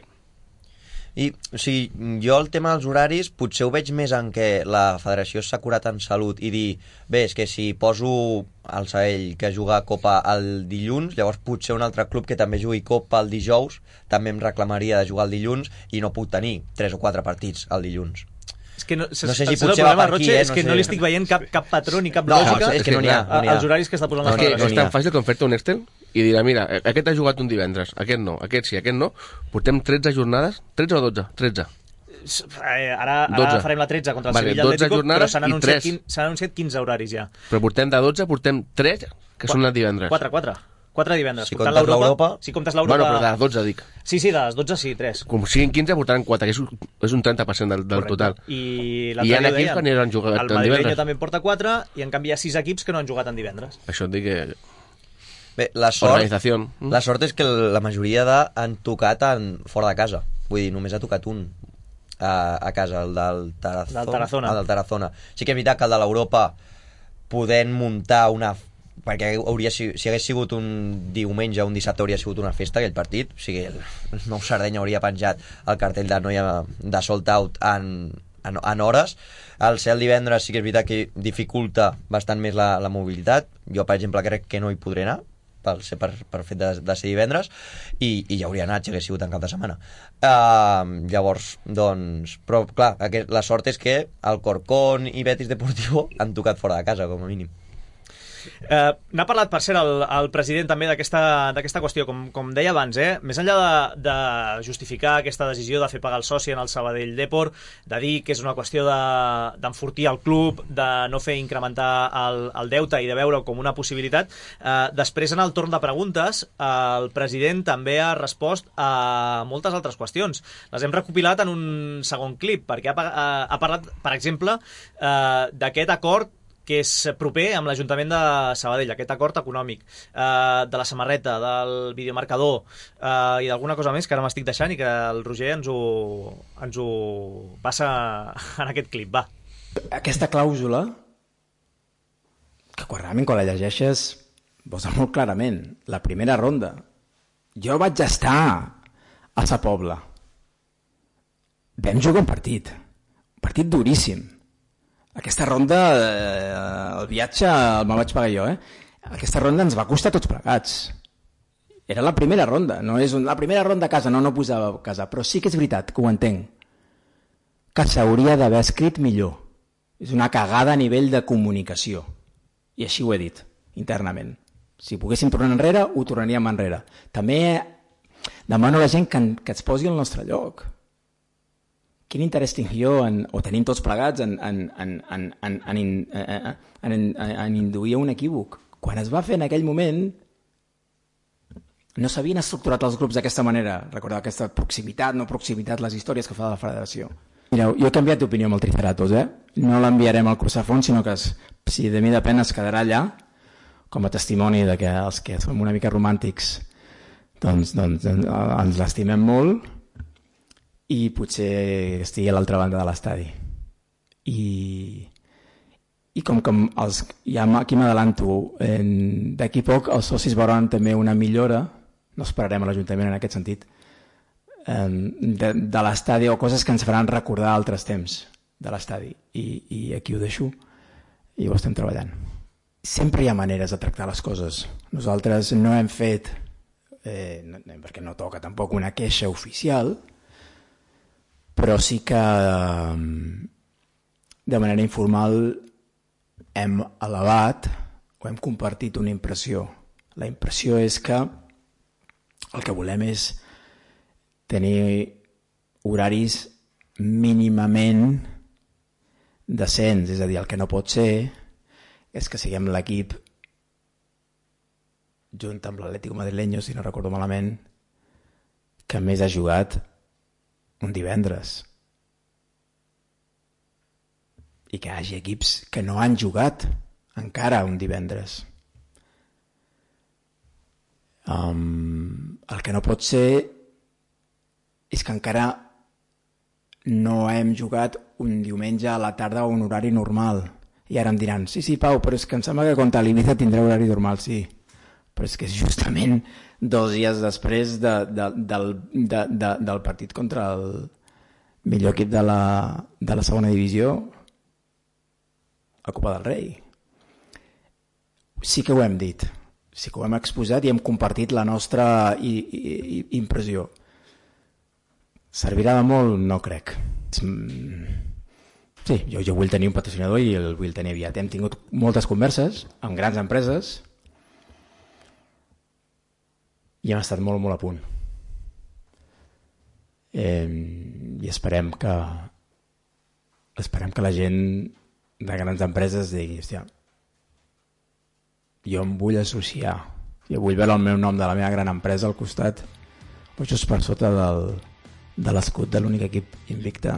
D: I, o sigui, jo el tema dels horaris potser ho veig més en què la federació s'ha curat en salut i dir, bé, és que si poso el Sabadell que juga a Copa el dilluns, llavors potser un altre club que també jugui Copa el dijous també em reclamaria de jugar el dilluns i no puc tenir tres o quatre partits el dilluns.
B: És que no,
D: No sé si
B: el
D: potser
B: problema,
D: va per aquí,
B: Roche,
D: eh,
B: és
D: no
B: que
D: sé.
B: no li estic veient cap, cap patró ni cap
D: No,
B: lògica
D: és que no n'hi ha, no n'hi ha.
B: als horaris que està posant
D: No,
B: la
C: És que
D: no
B: federació.
C: és
D: n'hi ha.
C: tan fàcil com fer-te un Excel i dir, mira, aquest ha jugat un divendres, aquest no, aquest sí, aquest no, portem tretze jornades, tretze o dotze? tretze.
B: Eh, Ara, ara
C: dotze.
B: farem la tretze contra el
C: Vale,
B: Sevilla
C: dotze
B: Atlético, però
C: jornades
B: s'han
C: i
B: anunciat,
C: tres.
B: quin- s'han anunciat quinze horaris ja.
C: Però portem de dotze, portem tres, que són els divendres.
B: quatre, quatre. quatre divendres.
D: Si
B: Comptant
D: comptes l'Europa-
B: Si comptes l'Europa...
C: Bueno, però de les dotze, dic.
B: Sí, sí, de les dotze sí, tres.
C: Com siguin quinze, portaran quatre, que és, un- és un trenta per cent del, del total.
B: I,
C: I
B: l'altre
C: hi ha
B: dia ho
C: equips
B: dèiem,
C: que aniran jugat
B: el
C: en
B: madrileño
C: divendres.
B: també en porta quatre i en canvi hi ha sis equips que no han jugat en divendres.
C: Això et dic que...
D: Bé, la sort,
C: Organització.
D: la sort és que la majoria de, han tocat en, fora de casa. Vull dir, només ha tocat un a, a casa, el del Tarazona.
B: Del Tarazona.
D: El del Tarazona. Sí que és veritat que el de l'Europa podent muntar una... perquè hauria, si, si hagués sigut un diumenge o un dissabte hauria sigut una festa aquell partit, o sigui, el, el Nou Sardenya hauria penjat el cartell de noia de sold out en, en, en hores. El ser el divendres sí que és veritat que dificulta bastant més la, la mobilitat. Jo, per exemple, crec que no hi podré anar per, ser, per, per fet de, de ser divendres i, i ja hauria anat si hagués sigut en cap de setmana. Uh, llavors, doncs... Però, clar, aquest, la sort és que el Corcón i Betis Deportivo han tocat fora de casa, com a mínim.
B: Eh, N'ha parlat, per cert, el, el president també d'aquesta d'aquesta qüestió, com, com deia abans, eh? Més enllà de, de justificar aquesta decisió de fer pagar el soci en el Sabadell Depor, de dir que és una qüestió de- d'enfortir el club, de no fer incrementar el, el deute i de veure com una possibilitat, eh, després en el torn de preguntes el president també ha respost a moltes altres qüestions. Les hem recopilat en un segon clip, perquè ha, pa- ha, ha parlat, per exemple, eh, d'aquest acord que és proper amb l'Ajuntament de Sabadell, aquest acord econòmic, eh, de la samarreta, del videomarcador eh, i d'alguna cosa més que ara m'estic deixant i que el Roger ens ho, ens ho passa en aquest clip. Va.
F: Aquesta clàusula que quan realment quan la llegeixes posa molt clarament la primera ronda. Jo vaig estar a Sa Pobla. Vam jugar un partit, un partit duríssim. Aquesta ronda, eh, el viatge el me vaig pagar jo, eh? Aquesta ronda ens va costar tots plegats. Era la primera ronda, no és un, la primera ronda a casa, no, no posava a casa, però sí que és veritat, que ho entenc, que s'hauria d'haver escrit millor. És una cagada a nivell de comunicació. I així ho he dit, internament. Si poguéssim tornar enrere, ho tornaríem enrere. També demano a la gent que, que es posi al nostre lloc. Quin interès tinc jo, en, o tenim tots plegats, en, en, en, en, en, en, en, en, en, en induir un equívoc? Quan es va fer en aquell moment, no s'havien estructurat els grups d'aquesta manera. Recordeu aquesta proximitat, no proximitat, les històries que fa la federació. Mireu, jo he canviat d'opinió amb el Triceratos, eh? No l'enviarem al curs a fons, sinó que es, si de mi depèn es quedarà allà com a testimoni de que els que som una mica romàntics doncs, doncs ens l'estimem molt i potser estigui a l'altra banda de l'estadi. I, i com que els, ja aquí m'adelanto, d'aquí poc els socis veuran també una millora, no esperarem a l'Ajuntament en aquest sentit, de, de l'estadi o coses que ens faran recordar altres temps de l'estadi. I, I aquí ho deixo i ho estem treballant. Sempre hi ha maneres de tractar les coses. Nosaltres no hem fet, eh, no, perquè no toca tampoc una queixa oficial, però sí que de manera informal hem elevat o hem compartit una impressió. La impressió és que el que volem és tenir horaris mínimament decents, és a dir, el que no pot ser és que siguem l'equip junt amb l'Atlético Madrileño, si no recordo malament, que més ha jugat un divendres. I que hi hagi equips que no han jugat encara un divendres. Um, el que no pot ser és que encara no hem jugat un diumenge a la tarda a un horari normal. I ara em diran, sí, sí, Pau, però és que em sembla que contra l'Ibiza tindrà horari normal, sí. Però és que és justament dos dies després de, de, del, de, de, del partit contra el millor equip de la, de la segona divisió, a Copa del Rei. Sí que ho hem dit, sí que ho hem exposat i hem compartit la nostra i, i, i impressió. Servirà de molt? No crec. Sí, jo, jo vull tenir un patrocinador i el vull tenir aviat. Hem tingut moltes converses amb grans empreses i hem estat molt, molt a punt. Eh, I esperem que esperem que la gent de grans empreses digui, hòstia, jo em vull associar, jo vull veure el meu nom de la meva gran empresa al costat, o just per sota del, de l'escut de l'únic equip invicte.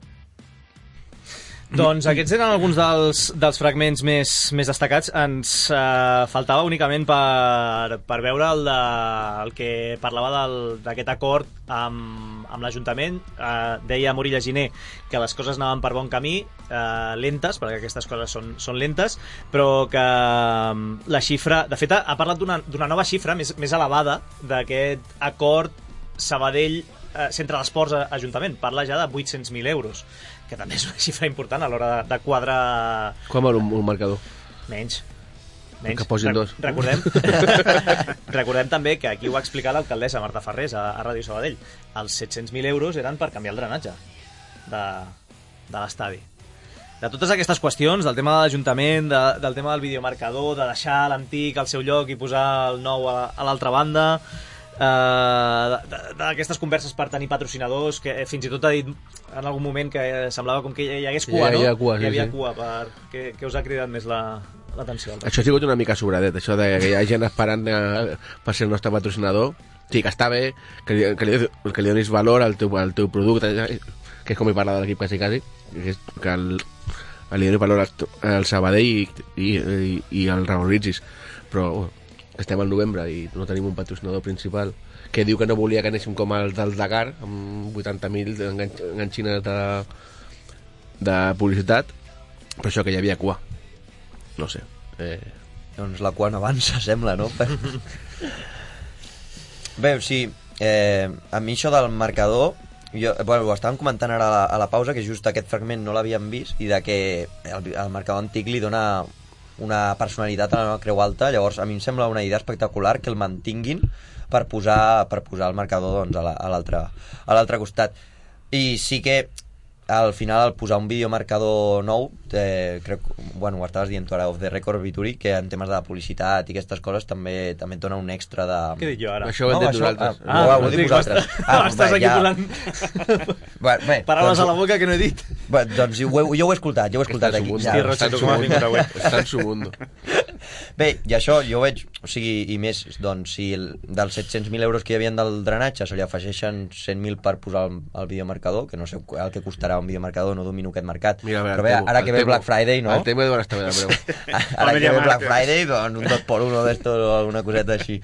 B: Doncs aquests eren alguns dels, dels fragments més, més destacats. Ens eh, faltava únicament per, per veure el, de, el que parlava d'aquest acord amb, amb l'Ajuntament. Eh, deia Morilla Giner que les coses anaven per bon camí, eh, lentes, perquè aquestes coses són, són lentes, però que la xifra... De fet, ha parlat d'una nova xifra més, més elevada d'aquest acord Sabadell eh, Centre d'Esports Ajuntament. Parla ja de vuit-cents mil euros, que també és una xifra important a l'hora de, de quadrar...
C: Com era un, un marcador?
B: Menys. Menys.
C: Que posin dos.
B: Recordem, recordem també que aquí ho va explicar l'alcaldessa Marta Ferrés a, a Ràdio Sabadell. Els set-cents mil euros eren per canviar el drenatge de, de l'estadi. De totes aquestes qüestions, del tema de l'Ajuntament, de, del tema del videomarcador, de deixar l'antic al seu lloc i posar el nou a, a l'altra banda... Uh, d'aquestes converses per tenir patrocinadors, que fins i tot ha dit en algun moment que semblava com que hi hagués cua, no?
C: Hi havia cua, sí,
B: hi havia
C: sí.
B: cua per... que, que us ha cridat més l'atenció. La,
C: això ha sigut una mica sobradet, això de que hi ha gent esperant eh, per ser el nostre patrocinador. Sí, que està bé, que li, que li, que li donis valor al teu, al teu producte, que és com hi parla de l'equip quasi quasi, que, és, que el, li donis valor al, al Sabadell i, i, i, i el valoritzis, però oh, estem al novembre i no tenim un patrocinador principal que diu que no volia que anéssim com el del Dakar amb vuitanta mil enganxines de, de publicitat, però això que hi havia cua, no sé, Eh...
D: Doncs la quan avança, sembla, no? Bé, sí, eh, a mi això del marcador, jo, bueno, ho estàvem comentant ara a la, a la pausa, que just aquest fragment no l'havíem vist, i de que el, el marcador antic li dona una personalitat a la nova Creu Alta. Llavors a mi em sembla una idea espectacular que el mantinguin per posar, per posar el marcador doncs, a l'altre a l'altre costat. I sí que al final al posar un videomarcador nou, eh, crec, bueno, ho estaves dient tu ara off the record, Vituri, que en temes de publicitat i aquestes coses també també et dona un extra de...
B: Què he dit jo ara?
C: Això ho hem
D: No,
C: dit
D: això-
C: nosaltres.
D: ah, ho heu dit vosaltres. Ah,
B: Estàs
D: bé,
B: aquí
D: ja-
B: posant
D: Bé, bé,
B: paraules
D: doncs-
B: a la boca que no he dit.
D: Bé, doncs jo, ho he- jo ho he escoltat, jo ho he escoltat aquí.
C: Està
B: Hòstia,
C: en
B: Roger,
C: su
B: tu com has
C: mundo.
B: vingut avui?
C: Està en su mundo.
D: Bé, i això jo veig, o sigui, i més, doncs, si el, dels set-cents mil euros que hi havia del drenatge se li afegeixen cent mil per posar el, el videomarcador, que no sé el que costarà un videomarcador, no domino aquest mercat.
C: Mira, a veure,
D: però bé,
C: el Temo,
D: ara
C: el
D: que ve
C: Temo.
D: Black Friday, no?
C: El tema deu estar bé de preu.
D: Ara que ve
E: Media
D: Black
E: Market.
D: Friday, doncs un dos por uno d'esto o alguna coseta així.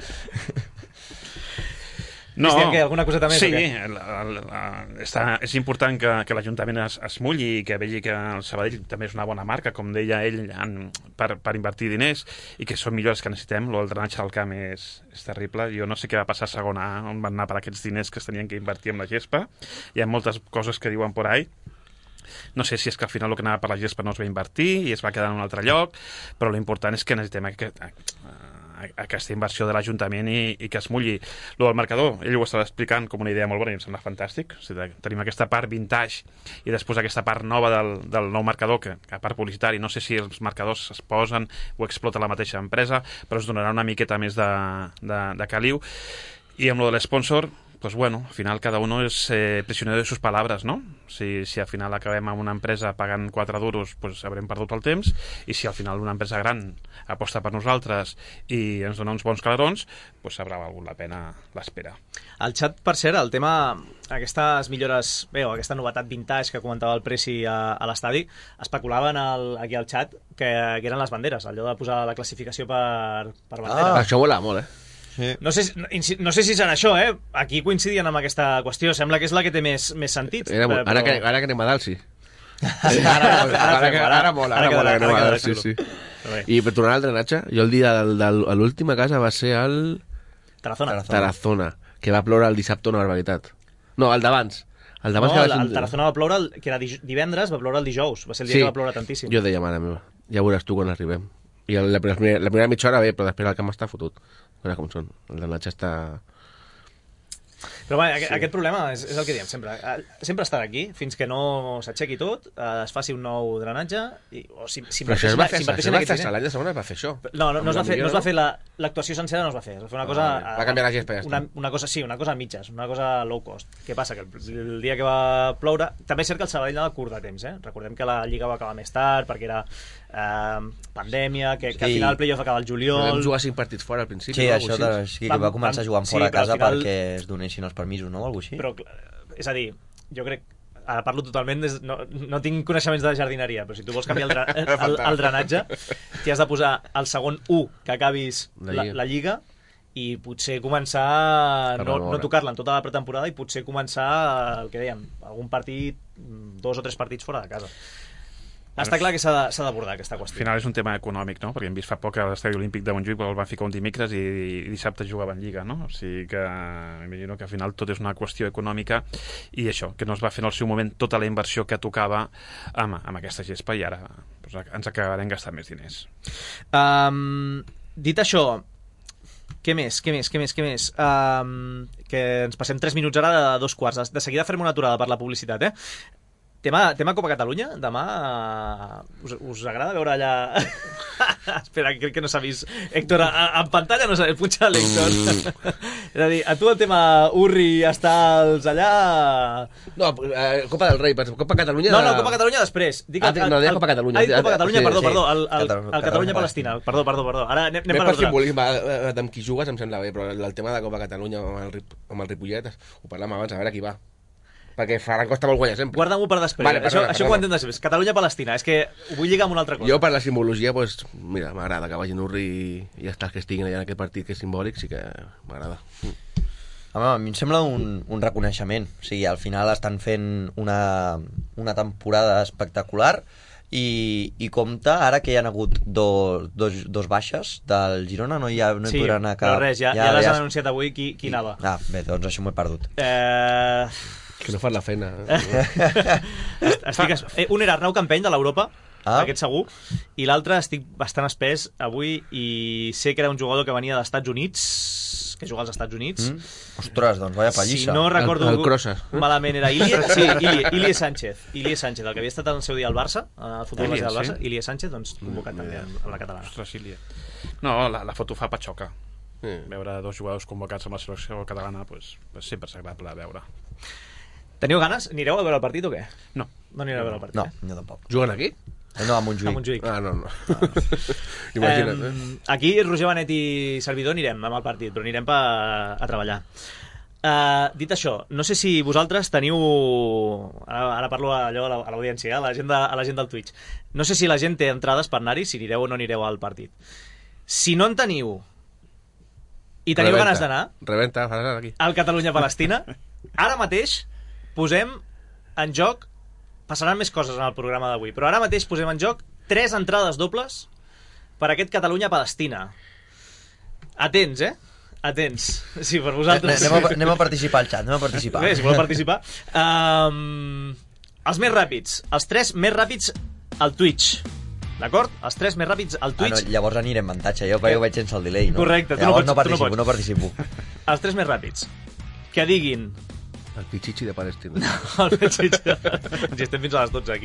E: No,
B: Cristian, què, alguna coseta més
E: sí,
B: o què?
E: el, el, el, està, és important que, que l'Ajuntament es, es mulli i que vegi que el Sabadell també és una bona marca, com deia ell, en, per, per invertir diners, i que són millors que necessitem. Lo del drenatge al camp és, és terrible. Jo no sé què va passar a segona A, on van anar per aquests diners que es tenien que invertir en la gespa. Hi ha moltes coses que diuen por ahí. No sé si és que al final el que anava per la gespa no es va invertir i es va quedar en un altre lloc, però l'important és que necessitem aquest, aquesta inversió de l'Ajuntament i, i que es mulli. Lo del marcador, ell ho estava explicant com una idea molt bona i em sembla fantàstic. O sigui, tenim aquesta part vintage i després aquesta part nova del, del nou marcador, que a part publicitari, no sé si els marcadors es posen o explota la mateixa empresa, però es donarà una miqueta més de, de, de caliu. I amb lo de l'esponsor, pues bueno, al final cada uno es eh, prisionero de sus palabras, ¿no? Si, si al final acabem amb una empresa pagant quatre duros, pues haurem perdut el temps, i si al final una empresa gran aposta per nosaltres i ens dona uns bons calarons, pues haurà valgut la pena l'espera.
B: Al xat, per cert, el tema, aquestes millores, bé, o aquesta novetat vintage que comentava el Preci a, a l'estadi, especulaven el, aquí al xat que, que eren les banderes, allò de posar la classificació per, per bandera.
D: Ah.
C: Això mola molt, eh?
D: Sí.
B: No sé, si- no, no sé si serà això, eh? Aquí coincidien amb aquesta qüestió. Sembla que és la que té més, més sentit.
C: Era,
B: però-
C: ara, que, ara que anem a dalt, sí.
B: Ara,
C: Ara, ara, que- ara mola,
B: ara
C: ara
B: quedarà-
C: mola que anem
B: ara
C: a
B: quedarà
C: dalt, sí,
B: xulo.
C: sí.
B: Però bé,
C: I per tornar al drenatge, jo el dia del, del, a l'última casa va ser el
B: Tarazona.
D: Tarazona.
C: Tarazona, que va ploure el dissabte una barbaritat. No, el d'abans. El d'abans
B: No,
C: que va
B: el,
C: ser
B: el Tarazona va ploure, el, que era dij- divendres, va ploure el dijous. Va ser el dia
C: Sí.
B: que va ploure tantíssim.
C: Jo deia, mare meva, ja veuràs tu quan arribem. I el, la, primera, la primera mitja hora bé, però després el camp està fotut. Mira com són. El drenatge està...
B: Però bé, aquest, sí. aquest problema és, és el que diem sempre. Eh, Sempre estarà aquí, fins que no s'aixequi tot, eh, es faci un nou drenatge, i, o si, si
C: Però això es va fer,
B: si
C: això es va fer
B: diners.
C: l'any de segona, es va fer això.
B: No, no, no, es va fer, no es va
C: no?
B: fer la, l'actuació sencera, no es va fer. Es va fer una cosa...
C: vale. Va canviar la gespa, ja
B: una,
C: està.
B: una cosa, sí, una cosa a mitges, una cosa low cost. Què passa? Que el, el dia que va ploure... També és cert que el Sabadell anava curt de temps, eh? Recordem que la Lliga va acabar més tard, perquè era eh, pandèmia, que, que al
D: Sí.
B: final el playoff acaba al
C: Vam
B: juliol...
C: jugar cinc partits fora al principi.
D: Sí,
C: no?
D: això
C: Algo
D: de,
C: així.
D: sí, que
B: Vam-
D: va començar
B: vam-
D: jugant
B: sí,
D: fora a
B: però al
D: casa
B: final-
D: perquè es donessin els permisos, no? O alguna així.
B: Però, clar, és a dir, jo crec... Ara parlo totalment, des, no, no tinc coneixements de jardineria, però si tu vols canviar el, dra, el, el drenatge, t'hi has de posar el segon u que acabis
C: La
B: la,
C: Lliga.
B: la Lliga i potser començar
C: A
B: no,
C: remoure.
B: no tocar-la en tota la pretemporada i potser començar el que dèiem, algun partit, dos o tres partits fora de casa. Està clar que s'ha de- s'ha d'abordar aquesta
E: Al
B: qüestió.
E: final és un tema econòmic, no? Perquè hem vist fa poc a l'estadi olímpic de Montjuïc el van ficar un dimecres i, i dissabte jugava en Lliga, no? O sigui que m'imagino que al final tot és una qüestió econòmica i això, que no es va fer en el seu moment tota la inversió que tocava amb, amb aquesta gespa i ara doncs, ens acabarem gastant més diners.
B: Um, dit això, què més, què més, què més, què més? Um, que ens passem tres minuts ara de dos quarts. De seguida farem una aturada per la publicitat, eh? Tema, tema Copa Catalunya, demà us, us agrada veure allà... Espera, crec que no s'ha vist Héctor, a, a, en pantalla no s'ha vist, punxa l'Héctor. Mm. És a dir, a tu el tema Urri, estals allà...
C: No, eh, Copa del Rei, però Copa Catalunya...
B: No, no, Copa Catalunya després. Dic,
C: Ah, no, deia Copa Catalunya.
B: Ah, dic Copa Catalunya,
C: Sí,
B: perdó,
C: sí.
B: perdó. El, el,
D: Catalunya-
B: el Catalunya-Palestina. Perdó, perdó, perdó. Ara anem, anem
C: Més
B: per
C: per
B: ordre.
C: simbolisme eh, amb qui jugues em sembla bé, però el tema de Copa Catalunya amb el, Rip- amb el Ripollet ho parlem abans, a veure qui va. Perquè Franco està molt guanya sempre.
B: Guarda-m'ho per després.
C: Vale,
B: això
C: perdona,
B: això ho
C: perdona.
B: comentem després. Catalunya-Palestina. És que ho vull lligar amb una altra cosa.
C: Jo per la simbologia, pues, mira, m'agrada que vagin Urri i, i està els que estiguin allà en aquest partit que és simbòlic, sí que m'agrada.
D: Home, a mi em sembla un, un reconeixement. O sigui, al final estan fent una, una temporada espectacular I, i compte, ara que hi ha hagut do, dos, dos baixes del Girona, no hi, ha, no hi
B: Sí,
D: podrà anar cap...
B: però res, ja, ja, ja les han anunciat avui qui, qui anava.
D: Ah, bé, doncs això m'ho he perdut.
B: Eh...
C: Que no fan la feina.
B: Estic... es- eh, un era Arnau Campeny, de l'Europa,
D: Ah.
B: aquest segur, i l'altre estic bastant espès avui i sé que era un jugador que venia dels Estats Units, que juga als Estats Units.
D: Mm? Ostres, doncs vaya
B: Si
D: pallissa.
B: no recordo
C: El- el Crosses.
B: malament, era Ilie, sí, Ilie, Ilie Sánchez, Ilie Sánchez, el que havia estat al seu dia al Barça, al futbol
E: Ilie,
B: base del Barça,
E: sí.
B: Ilie Sánchez, doncs convocat també a la catalana.
E: Ostres, Ilie. No, la, la foto fa patxoca.
C: Sí.
E: Veure dos jugadors convocats amb la selecció catalana pues, pues sempre és agradable a veure.
B: Teniu ganes? Anireu a veure el partit o què?
E: No.
B: No anireu a veure el partit,
D: No,
B: eh?
D: jo tampoc.
C: Juguen aquí?
D: No, a Montjuïc.
B: A Montjuïc.
C: Ah, no, no. Imagina't, eh?
B: Em, aquí Roger Benet i Servidor anirem amb el partit, però anirem pa, a treballar. Uh, dit això, no sé si vosaltres teniu... Ara, ara parlo allò a la- a l'audiència, a la gent de, a la gent del Twitch. No sé si la gent té entrades per anar-hi, si anireu o no anireu al partit. Si no en teniu i teniu
C: Rebenta.
B: ganes d'anar
C: Rebenta, faràs aquí.
B: al Catalunya-Palestina, ara mateix posem en joc, passaran més coses en el programa d'avui, però ara mateix posem en joc tres entrades dobles per aquest Catalunya-Palestina. Atents, eh? Atents. Sí, per vosaltres.
D: Anem a, anem a participar al xat, anem a participar.
B: Bé, si voleu participar. Um, els més ràpids. Els tres més ràpids al Twitch. D'acord? Els tres més ràpids al
D: Ah, no,
B: Twitch.
D: llavors aniré en avantatge, jo, perquè ho veig sense el delay, no?
B: Correcte, tu no
D: llavors
B: pots-
D: no
B: tu no
D: participo,
B: pots.
D: no participo.
B: Els tres més ràpids. Que diguin...
C: El Pichichi de Palestina.
B: El Pichichi. Ens hi estem fins a les dotze aquí.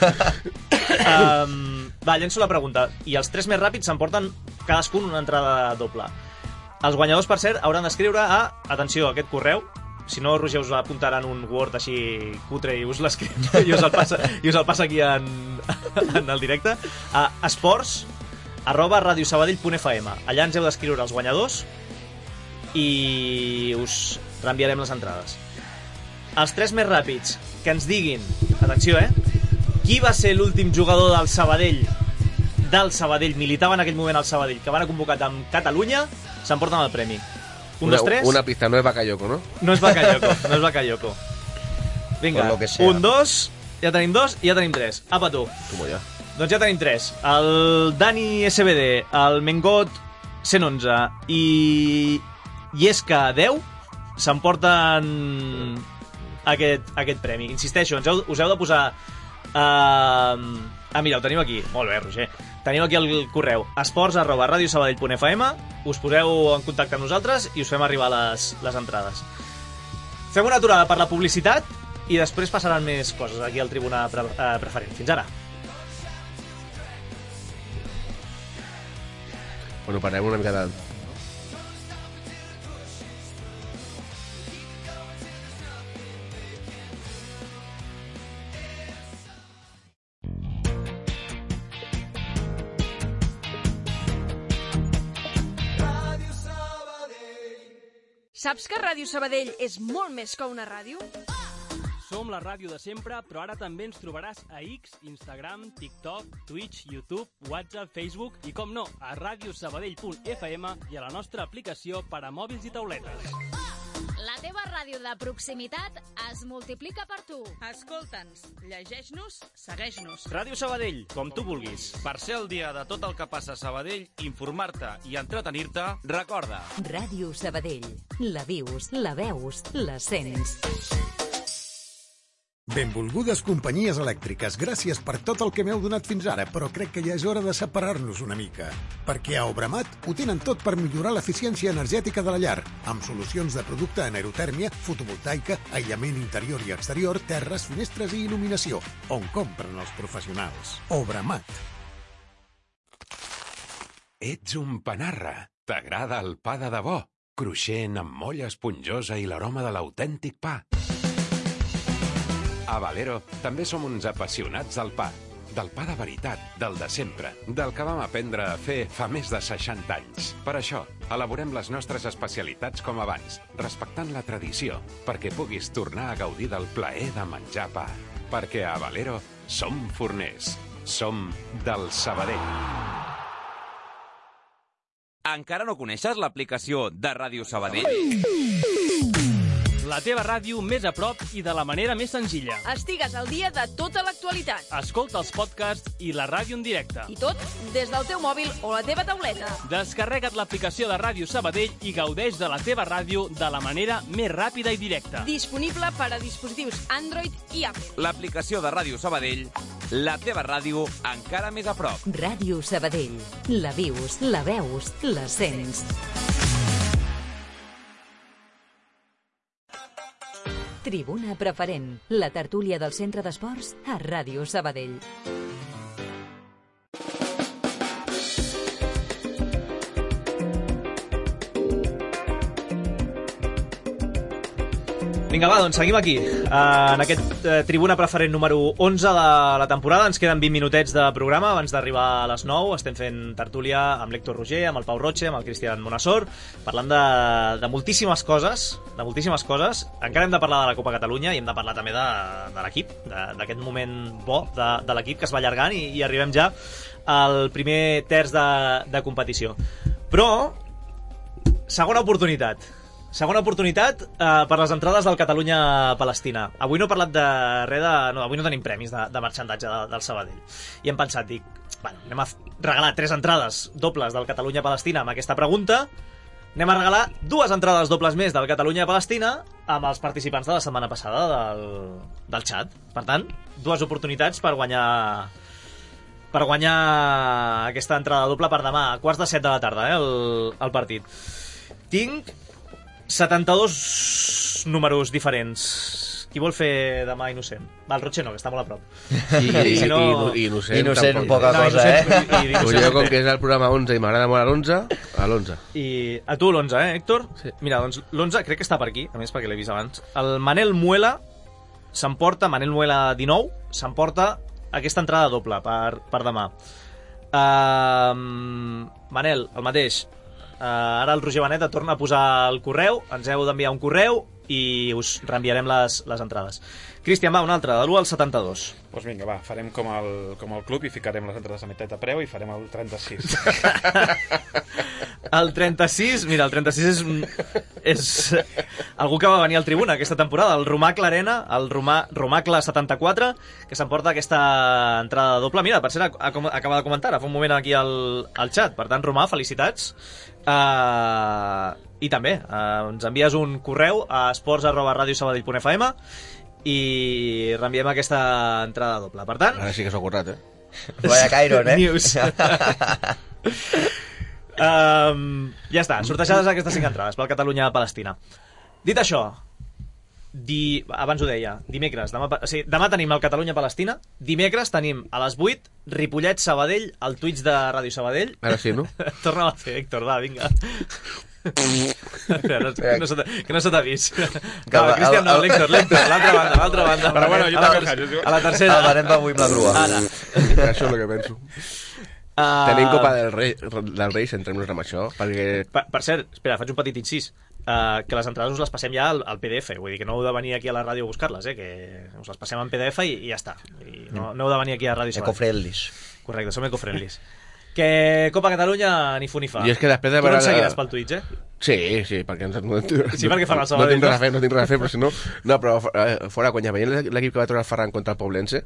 B: um, va, llenço la pregunta. I els tres més ràpids s'emporten cadascun una entrada doble. Els guanyadors, per cert, hauran d'escriure a, atenció, a aquest correu. Si no, Roger us apuntarà en un Word així cutre i us l'escriu i us el passa, i us el passa aquí en, en el directe, a esports arroba radiosabadell punt f m. Allà ens heu d'escriure els guanyadors i us reenviarem les entrades. Els tres més ràpids que ens diguin, atenció, eh, qui va ser l'últim jugador del Sabadell del Sabadell, militava en aquell moment al Sabadell, que van a convocat amb Catalunya, s'emporten el premi. Un,
C: una,
B: dos, tres...
C: Una pista, no és Bakayoko, no?
B: No és Bakayoko, no és Bakayoko. Vinga,
D: Por lo que sea.
B: un, dos, ja tenim dos i ja tenim tres. Apa, tu.
C: Com ja.
B: Doncs ja tenim tres. El Dani S B D, el Mengot cent onze i Iesca deu s'emporten aquest, aquest premi. Insisteixo, ens heu, us heu de posar... Uh... Ah, mira, ho teniu aquí. Molt bé, Roger. Teniu aquí el correu esports arroba radiosabadell punt f m. Us poseu en contacte amb nosaltres i us fem arribar les, les entrades. Fem una aturada per la publicitat i després passaran més coses aquí al Tribuna pre eh, Preferent. Fins ara.
C: Bueno, parlem una mica de...
G: Saps que Ràdio Sabadell és molt més que una ràdio?
H: Som la ràdio de sempre, però ara també ens trobaràs a X, Instagram, TikTok, Twitch, YouTube, WhatsApp, Facebook i, com no, a radiosabadell punt f m i a la nostra aplicació per a mòbils i tauletes.
I: La teva ràdio de proximitat es multiplica per tu.
G: Escolta'ns, llegeix-nos, segueix-nos.
H: Ràdio Sabadell, com tu vulguis.
J: Per ser al dia de tot el que passa a Sabadell, informar-te i entretenir-te, recorda.
A: Ràdio Sabadell. La vius, la veus, la sents.
K: Benvolgudes companyies elèctriques, gràcies per tot el que m'heu donat fins ara, però crec que ja és hora de separar-nos una mica. Perquè a Obramat ho tenen tot per millorar l'eficiència energètica de la llar, amb solucions de producte en aerotèrmia, fotovoltaica, aïllament interior i exterior, terres, finestres i il·luminació, on compren els professionals. Obramat.
L: Ets un panarra. T'agrada el pa de debò, cruixent amb molla esponjosa i l'aroma de l'autèntic pa. A Valero també som uns apassionats del pa. Del pa de veritat, del de sempre, del que vam aprendre a fer fa més de seixanta anys. Per això, elaborem les nostres especialitats com abans, respectant la tradició, perquè puguis tornar a gaudir del plaer de menjar pa. Perquè a Valero som forners. Som del Sabadell.
J: Encara no coneixes l'aplicació de Ràdio Sabadell?
H: La teva ràdio més a prop i de la manera més senzilla.
G: Estigues al dia de tota l'actualitat.
H: Escolta els podcasts i la ràdio en directe.
G: I tot des del teu mòbil o la teva tauleta.
H: Descarrega't l'aplicació de Ràdio Sabadell i gaudeix de la teva ràdio de la manera més ràpida i directa.
G: Disponible per a dispositius Android i Apple.
J: L'aplicació de Ràdio Sabadell, la teva ràdio encara més a prop.
A: Ràdio Sabadell. La vius, la veus, la sents. Tribuna Preferent, la tertúlia del Centre d'Esports a Ràdio Sabadell.
B: Vinga, va, doncs seguim aquí. Uh, en aquest uh, Tribuna Preferent número onze de la temporada. Ens queden vint minutets de programa abans d'arribar a les nou. Estem fent tertúlia amb l'Héctor Roger, amb el Pau Roche, amb el Cristian Monassor, parlant de, de moltíssimes coses, de moltíssimes coses. Encara hem de parlar de la Copa Catalunya i hem de parlar també de, de l'equip, d'aquest moment bo de, de l'equip que es va allargant i, i arribem ja al primer terç de, de competició. Però, segona oportunitat. Segona oportunitat eh, per les entrades del Catalunya-Palestina. Avui no he parlat de res de... No, avui no tenim premis de, de marxandatge de, del Sabadell. I hem pensat, dic, bueno, anem a regalar tres entrades dobles del Catalunya-Palestina amb aquesta pregunta. Anem a regalar dues entrades dobles més del Catalunya-Palestina amb els participants de la setmana passada del, del xat. Per tant, dues oportunitats per guanyar... per guanyar aquesta entrada doble per demà, a quarts de set de la tarda, eh, el, el partit. Tinc setanta-dos números diferents. Qui vol fer demà innocent? Va, el Roche no, que està molt a prop.
C: I, I, si no... i, i innocent,
D: innocent
C: tampoc.
D: poca
B: no,
D: cosa,
B: innocent,
D: eh?
B: I, i
C: Pues jo, com que és el programa onze i m'agrada molt a l'onze, a l'onze.
B: I a tu l'onze, eh, Héctor?
C: Sí.
B: Mira, doncs l'onze crec que està per aquí, a més perquè l'he vist abans. El Manel Muela s'emporta, Manel Muela dinou, s'emporta aquesta entrada doble per, per demà. Uh, Manel, el mateix. Uh, ara el Roger Benet et torna a posar el correu, ens heu d'enviar un correu i us reenviarem les, les entrades. Cristian, va, una altra, de l'u al setanta-dos.
E: Doncs pues vinga, va, farem com el, com el club i ficarem les entrades a meitat de preu i farem el trenta-sis.
B: El trenta-sis, mira, el trenta-sis és, un, és algú que va venir al Tribuna aquesta temporada, el Romacle Arena, el Romà, Romacle setanta-quatre, que s'emporta aquesta entrada doble. Mira, per cert, acaba de comentar, fa un moment aquí al, al xat. Per tant, Romà, felicitats. Uh, I també, uh, ens envies un correu a esports arroba radiosabadell punt f m i reenviem aquesta entrada doble. Per tant...
C: Ara sí que s'ho ha currat, eh?
D: Vaya Cairon, eh?
B: News. Um, ja està, sortejades aquestes cinc entrades pel Catalunya-Palestina. Dit això, di... abans ho deia, dimecres, demà, o sigui, demà tenim el Catalunya-Palestina, dimecres tenim a les vuit Ripollet-Sabadell, al Twitch de Ràdio Sabadell.
C: Ara sí, no?
B: Torna a fer, Héctor, va, vinga. Espera, no, que no se t'ha no se vist. No, Cristian, no, l'Héctor, l'Héctor, l'altra banda, l'altra banda.
E: Però bueno, jo també faig.
B: A la tercera.
D: El Benet va avui amb la grua.
B: Ara.
C: Això és el que penso. Uh... Tenim Copa del Rei, del Rei, centrem-nos en això, perquè...
B: Per, per cert, espera, faig un petit incís, uh, que les entrades us les passem ja al, al P D F, vull dir que no heu de venir aquí a la ràdio a buscar-les, eh, que us les passem en P D F i, i ja està. I no, no heu de venir aquí a Ràdio Sabadell.
D: Ecofriendlis.
B: Correcte, som ecofriendlis. Que Copa Catalunya ni fu ni fa.
C: I és que després de
B: tu no ens seguiràs pel Twitch, eh?
C: Sí, sí, perquè no, no,
B: sí, perquè fan el
C: no, no tinc res a fer, no tinc res a fer, però si no... No, però fora conya, veient l'equip que va treure el Ferran contra el Poblense,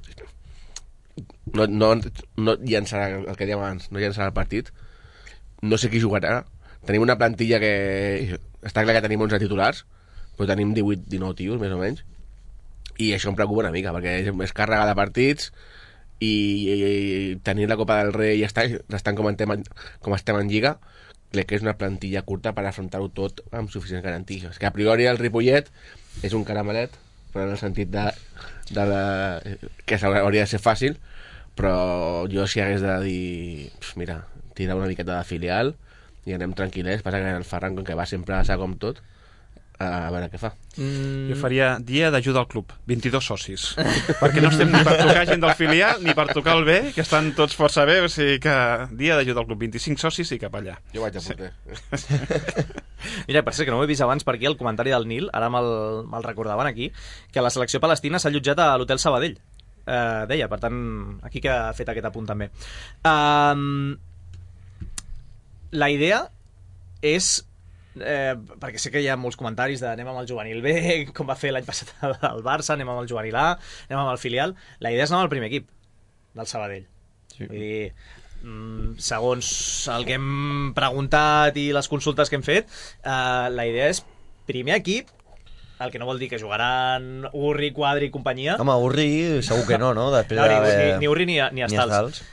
C: no, no, no llançarà el que dèiem abans, no llançarà el partit, no sé qui jugarà, tenim una plantilla que... Està clar que tenim onze titulars, però tenim divuit dinou tios, més o menys, i això em preocupa una mica, perquè és, és càrrega de partits, i, i, i tenir la Copa del Rei i estar, estan com, en, com estem en Lliga, crec que és una plantilla curta per afrontar-ho tot amb suficients garanties. Que a priori el Ripollet és un caramelet, però en el sentit de, de la, que hauria de ser fàcil, però jo si hagués de dir, mira, tirar una miqueta de filial i anem tranquil·lers, passa que el Ferran, com que va sempre a com tot, a veure què fa.
E: Mm. Jo faria dia d'ajuda al club, vint-i-dos socis, perquè no estem ni per tocar gent del filial ni per tocar el B, que estan tots força bé, o sigui que dia d'ajuda al club, vint-i-cinc socis i cap allà.
C: Jo vaig a porter.
B: Sí. Mira, per ser que no ho he vist abans per aquí el comentari del Nil, ara me'l, me'l recordaven aquí, que la selecció palestina s'ha allotjat a l'Hotel Sabadell. Uh, deia, per tant, aquí que ha fet aquest apunt també. Uh, la idea és eh, perquè sé que hi ha molts comentaris de anem amb el juvenil B, com va fer l'any passat el Barça, anem amb el juvenil A, anem amb el filial. La idea és anar amb el primer equip del Sabadell. Sí. Vull dir, mm, segons el que hem preguntat i les consultes que hem fet, eh, la idea és primer equip, el que no vol dir que jugaran Urri, Quadri i companyia.
D: Home, Urri segur que no, no? Després
B: no, ni,
D: de...
B: ni, ni Urri ni, ni Estals. Ni Estals.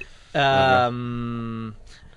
B: Uh,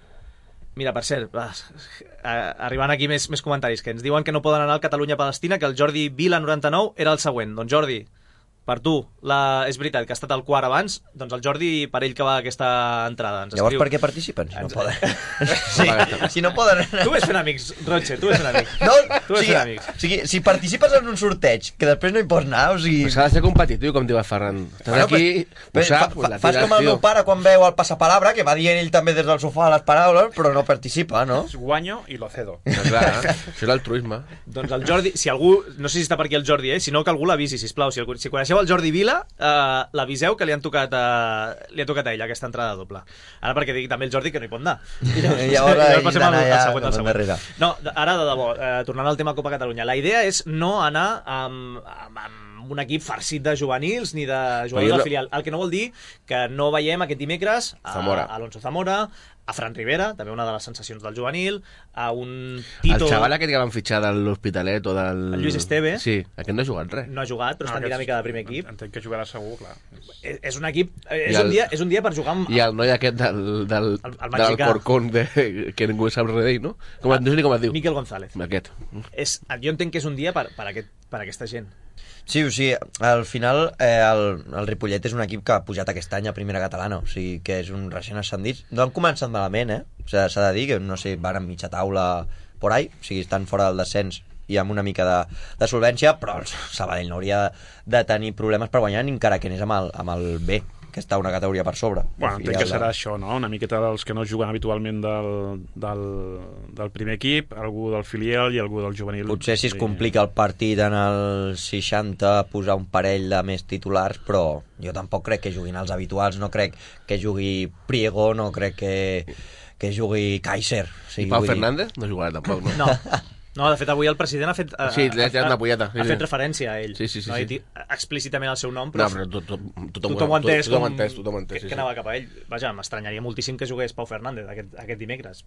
B: mira, per cert, uh, arribant aquí més, més comentaris, que ens diuen que no poden anar al Catalunya-Palestina, que el Jordi Vila noranta-nou era el següent. Doncs Jordi, per tu, la... és veritat que ha estat el quart abans, doncs el Jordi, per ell que va a aquesta entrada. Ens
D: Llavors
B: escriu...
D: per què participen, si no
B: ens...
D: poden? Sí, si no poden...
B: Tu ves fent amics, Roche, tu ves fent amics.
D: No,
B: tu ves
D: o sigui,
B: fent amics.
D: O sigui, si participes en un sorteig, que després no hi pots anar, o sigui...
C: Però s'ha de ser competitiu, com diu el Ferran. Estàs bueno, aquí...
D: Pues, sap, fa, fa, fas com el meu pare quan veu el passapalabra, que va dient ell també des del sofà les paraules, però no participa, no?
E: Guanyo i lo cedo.
C: No, clar, eh? Això és l'altruisme.
B: Doncs el Jordi, si algú... No sé si està per aquí el Jordi, eh? Si no, que algú l'avisi, sisplau. Si, el, si coneixeu el Jordi Vila, Uh, l'aviseu que li han tocat uh, li ha tocat a ell aquesta entrada doble. Ara perquè digui també el Jordi que no hi pot anar. I llavors,
D: llavors,
B: llavors passem al,
D: al
B: següent, al següent. No, ara de debò, uh, tornant al tema Copa Catalunya, la idea és no anar amb, amb, amb un equip farcit de juvenils ni de juvenils de filial, el que no vol dir que no veiem aquest dimecres a, a Alonso Zamora, a Fran Rivera, també una de les sensacions del juvenil, a un Tito...
C: El xaval aquest que van fitxar de l'Hospitalet o del...
B: El Lluís Esteve.
C: Sí, aquest no ha jugat res.
B: No ha jugat, però no, està en dinàmica de primer equip.
E: Entenc que jugarà segur, clar.
B: És, és un equip... És, el, un dia, és un dia per jugar amb...
C: I el noi aquest del, del,
B: el, el
C: del Corcón, de, que ningú sap res d'ell, no? Com, ah, no sé ni com et diu.
B: Miquel González.
C: Aquest.
B: És, jo entenc que és un dia per, per, aquest, per aquesta gent.
D: Sí, o sigui, al final eh, el, el Ripollet és un equip que ha pujat aquest any a primera catalana, o sigui que és un recent ascendit. No han començat malament, eh? O sigui, s'ha de dir que, no sé, van a mitja taula por ahí, o sigui, estan fora del descens i amb una mica de, de solvència, però el Sabadell no hauria de, de tenir problemes per guanyar, ni encara que anés amb el, amb el B, que està una categoria per sobre.
E: Bueno, entenc que serà això, no? Una miqueta dels que no juguen habitualment del, del, del primer equip, algú del filial i algú del juvenil.
D: Potser si es complica el partit en el seixanta posar un parell de més titulars, però jo tampoc crec que juguin els habituals, no crec que jugui Priego, no crec que, que jugui Kaiser. O sigui,
C: I Pau Fernández? Dir... No jugarà tampoc, no?
B: No. No, de fet, avui el president ha fet, uh,
C: sí, ha, ha, una polleta, sí,
B: ha fet
C: sí.
B: referència a ell.
C: Sí, sí, sí,
B: no ha dit
C: sí.
B: explícitament el seu nom, però,
C: no, però tot, tot,
B: tothom, tothom ho ha entès,
C: tothom, com, entès, tothom entès,
B: que,
C: sí,
B: que anava cap a ell. Vaja, m'estranyaria moltíssim que jugués Pau Fernández aquest, aquest dimecres.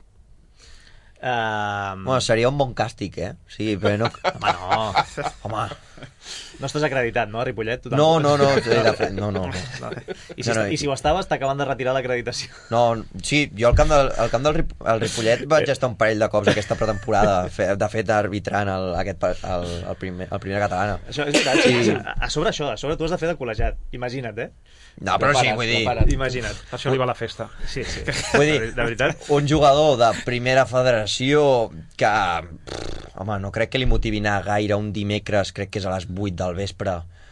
B: Uh...
D: Bueno, seria un bon càstig, eh? Sí, però no...
B: Home, no. Home. No estàs acreditat, no, a Ripollet? Tu
D: no, no, no, no, no, no.
B: I si, no, no, i si ho estaves, t'acaben de retirar l'acreditació.
D: No, sí, jo al camp del, al camp del Rip, el Ripollet vaig estar un parell de cops aquesta pretemporada, de fet arbitrant el, aquest, el, el, primer, el primer catalana.
B: Això és veritat, sí. A sobre això, a sobre tu has de fer de col·legiat, imagina't, eh?
D: No, però no sí, vull dir...
B: No imagina't.
E: Això li va a la festa.
B: Sí, sí.
D: Vull dir,
B: de veritat.
D: Un jugador de primera federació que... Home, no crec que li motivi anar gaire un dimecres, crec que és a les vuit del vespre,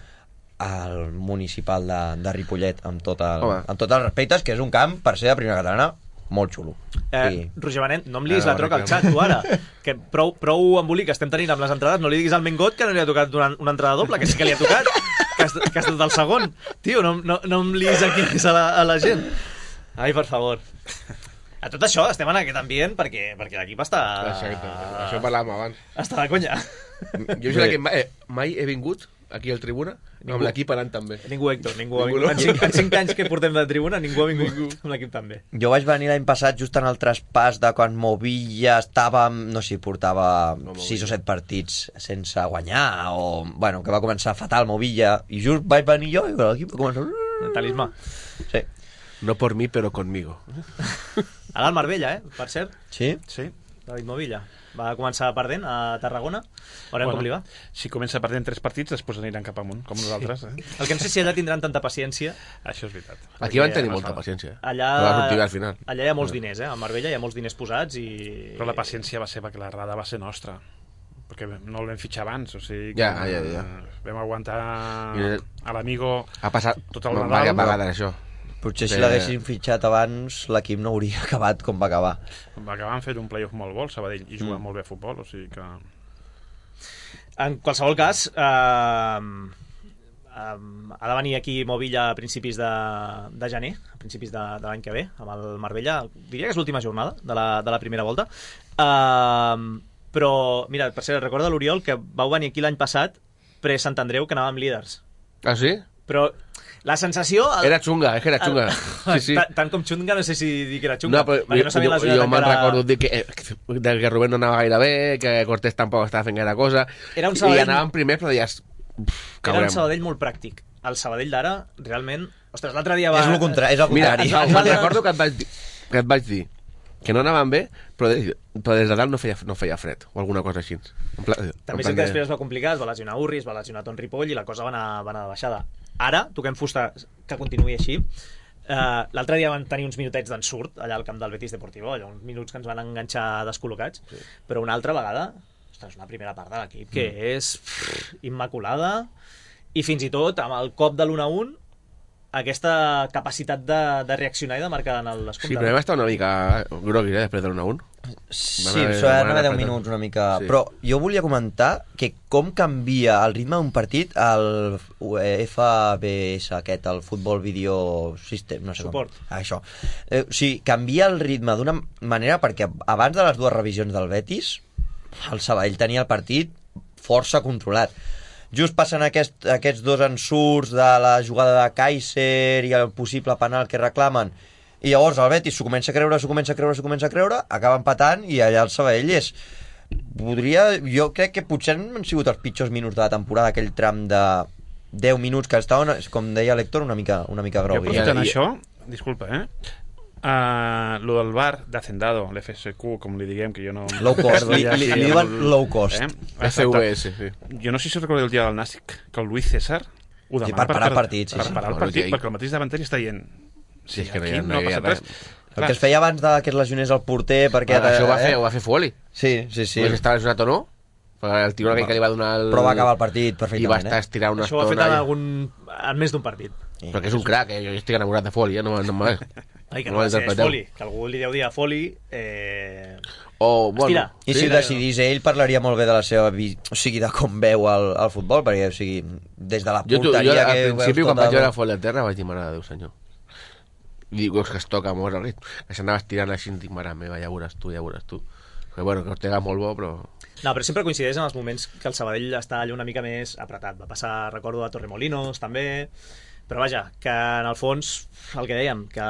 D: al municipal de, de Ripollet, amb tot, el, amb tot el respectes, que és un camp, per ser de primera catalana, molt xulo.
B: Eh,
D: I...
B: Roger Benet, no em liguis eh, la troca al xat, tu ara. Que prou, prou embolic que estem tenint amb les entrades, no li diguis al Mengot que no li ha tocat una, una entrada doble, que sí que li ha tocat, que, has, que ha estat el segon. Tio, no, no, no em liguis aquí a la, a la gent. Ai, per favor. A tot això estem en aquest ambient perquè, perquè l'equip està...
C: Exacte, això parlàvem abans.
B: Està de conya.
C: Jo sé que mai, mai he vingut aquí al Tribuna ningú, amb l'equip anant també.
B: Ningú, Héctor, ningú, ningú ha vingut. No? En, cinc, en cinc anys que portem de Tribuna ningú ha vingut ningú. Amb l'equip també.
D: Jo vaig venir l'any passat just en el traspàs de quan Movilla estava, no sé, portava no, sis o set partits sense guanyar, o, bueno, que va començar fatal Movilla, i just vaig venir jo i l'equip va començar...
B: El talismà.
D: Sí.
C: No por mi, però conmigo.
B: Ara el Marbella, eh? Per cert.
D: Sí?
E: Sí.
B: David Movilla. Va començar perdent a Tarragona. Veurem bueno, com li va.
E: Si comença perdent tres partits, després aniran cap amunt, com nosaltres. Eh?
B: El que no sé si allà tindran tanta paciència.
E: Això és veritat.
C: Aquí van tenir molta paciència.
B: Allà,
C: al final.
B: Allà hi ha molts diners, eh? A Marbella hi ha molts diners posats i...
E: Però la paciència va ser perquè la errada va ser nostra. Perquè no el vam fitxar abans, o sigui que
C: ja, ja, ja.
E: vam aguantar a l'Amigo
C: ha passat
E: tot el
C: Nadal. Ha pagat això.
D: Potser si l'haguessin fitxat abans l'equip no hauria acabat com va acabar.
E: Va acabar fent un playoff molt bo el Sabadell i jugant mm. molt bé a futbol, o sigui que...
B: En qualsevol cas, eh, eh, ha de venir aquí Movilla a principis de, de gener, a principis de, de l'any que ve, amb el Marbella. Diria que és l'última jornada de la, de la primera volta. Eh, Però, mira, per cert, recorda l'Oriol que vau venir aquí l'any passat pre-Sant Andreu, que anàvem líders.
C: Ah, sí?
B: Però la sensació... El...
C: Era xunga, és que era xunga.
B: El... Sí, sí. Tant, tant com xunga, no sé si dir que era xunga.
C: No, però
B: perquè no
C: jo,
B: la
C: jo, jo me'n
B: encara...
C: recordo dir que, de que Rubén no anava gaire bé, que Cortés tampoc estava fent gaire cosa,
B: era un Sabadell...
C: i anàvem primer, però deies...
B: Era un Sabadell molt pràctic. El Sabadell d'ara, realment... Ostres, l'altre dia va...
D: És el contrari. És el contrari.
C: Mira, me'n recordo que et vaig dir, que et vaig dir que no anaven bé, però, de, però des de dalt no feia, no feia fred, o alguna cosa així. En pla,
B: També
C: en
B: sé que
C: de...
B: després es va complicar, es va lesionar Urri, es va lesionar Ton Ripoll, i la cosa va anar, va anar de baixada. Ara, toquem fusta que continuï així. Uh, L'altre dia van tenir uns minutets d'ensurt allà al camp del Betis Deportivo, allà uns minuts que ens van enganxar descol·locats, sí. Però una altra vegada, ostres, una primera part de l'equip que mm. és pff, immaculada, i fins i tot amb el cop de l'u a u aquesta capacitat de, de reaccionar i de marcar en el descompte.
C: Sí, però vam estar una mica grogui, eh, després de l'u a u.
D: Sí, això va anar deu minuts una mica... Sí. Però jo volia comentar que com canvia el ritme d'un partit el F B S aquest, el Football Video System, no sé
B: Suport.
D: Com. Ah, això. Eh, o sigui, canvia el ritme d'una manera perquè abans de les dues revisions del Betis, el Sabadell tenia el partit força controlat. Just passen aquest, aquests dos ensurts de la jugada de Kaiser i el possible penal que reclamen, i llavors el Betis s'ho comença a creure, s'ho comença a creure, s'ho comença a creure, acaba empatant, i allà el Sabadell és... Podria... Jo crec que potser han sigut els pitjors minuts de la temporada, aquell tram de deu minuts que estaven, com deia l'Héctor, una mica, una mica grogui.
E: Jo aprofitant això, disculpa, eh? Uh, lo del bar de Hacendado, l'F S Q, com li diguem, que jo no...
D: Low cost, li, li, li diuen low cost.
E: Eh?
C: F V S, sí.
E: Jo no sé si recordeu el dia del Nàstic, que el Luis César ho demana
D: sí, per parar el partit, sí,
E: per
D: sí.
E: parar el partit, perquè el mateix davanteri està dient...
C: Sí, és que no
E: aquí
C: hi ha,
E: no ha passat res.
D: El que es feia abans de que es lesionés el porter, perquè...
C: Ara, això ho va fer, ho va fer Fuoli.
D: Sí, sí, sí.
C: No sé si estava lesionat o no, el tiro que li va donar el...
D: Però va acabar el partit perfectament,
C: i va estar estirar una
B: això
C: estona.
B: Això ho ha fet en, algun... en més d'un partit.
C: Sí. Però que és un crac, eh? Jo estic enamorat de Foli, eh? No, no, no,
B: Ai, que no, no va ser Foli, que algú li deu dir a Foli... Eh...
C: Oh, bueno,
D: I si sí, ho decidís ell, parlaria molt bé de la seva vi... o sigui, de com veu el, el futbol, perquè, o sigui, des de la porteria...
C: Jo, jo, jo
D: que
C: al principi, quan vaig
D: de...
C: veure Foli a terra, vaig dir, mare de Déu, senyor. I dic, que es toca molt el ritme, que s'anava estirant així, dic, mare meva, ja veuràs tu, ja veuràs tu. Que, bueno, que Ortega molt bo, però...
B: No, però sempre coincideix en els moments que el Sabadell està allà una mica més apretat. Va passar, recordo, a Torremolinos, també... Però vaja, que en el fons, el que dèiem, que,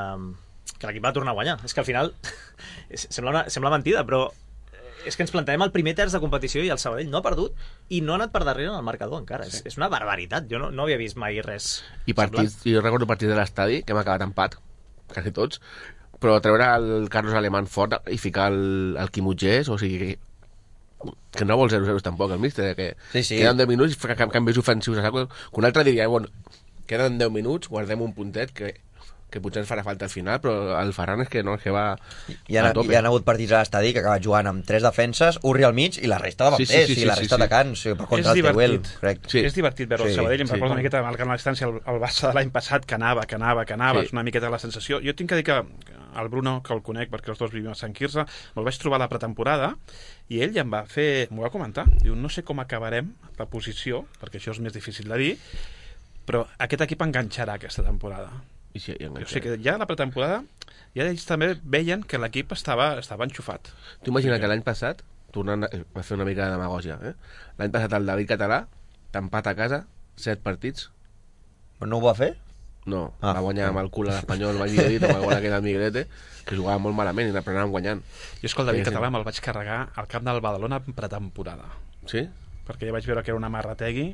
B: que l'equip va tornar a guanyar. És que al final, sembla, una, sembla mentida, però és que ens plantem el primer terç de competició i el Sabadell no ha perdut i no ha anat per darrere en el marcador encara. Sí. És, és una barbaritat. Jo no, no havia vist mai res
C: I partits, jo recordo partits de l'estadi que hem acabat empat, quasi tots, però treure el Carlos Alemán fort i ficar el, el Quimutgés, o sigui que que no vol zero zero tampoc el míster, que
D: sí, sí.
C: Queden deu minuts i canvis ofensius a saco, que un altre diria, bueno, queden deu minuts, guardem un puntet que, que potser ens farà falta al final, però el Ferran és que no, és que va
D: hi ha,
C: a tope.
D: Hi ha hagut partits a l'estadi que acaba jugant amb tres defenses, Urri al mig i la resta de
C: sí,
D: bapters,
C: sí, sí,
D: i la
C: sí,
D: resta
C: sí,
D: atacant, sí. Sí, per contra
E: és
D: el Teruel,
E: crec. Sí. És divertit veure sí, el Sabadell, em sí. recorda una miqueta marcant la distància el, el Barça de l'any passat, que anava, que anava, que anava, sí. És una miqueta la sensació. Jo tinc que dir que el Bruno, que el conec perquè els dos vivim a Sant Quirze, me'l vaig trobar a la pretemporada i ell ja em va fer, m'ho va comentar, diu, no sé com acabarem la posició, perquè això és més difícil de dir, però aquest equip enganxarà aquesta temporada.
C: I sí, i
E: o sigui que ja a la pretemporada ja ells també veien que l'equip estava, estava enxufat.
C: Tu imagina que l'any passat, tornant a, a fer una mica de demagògia, eh? L'any passat el David Català t'empat a casa set partits.
D: Però no ho va fer?
C: No, ah, va guanyar amb el cul a l'Espanyol, va dir, amb el gol aquell del Miguelete, que jugava molt malament i l'aprenàvem guanyant.
E: Jo és que el David Català me'l vaig carregar al camp del Badalona en pretemporada.
C: Sí?
E: Perquè ja vaig veure que era una Marrategui.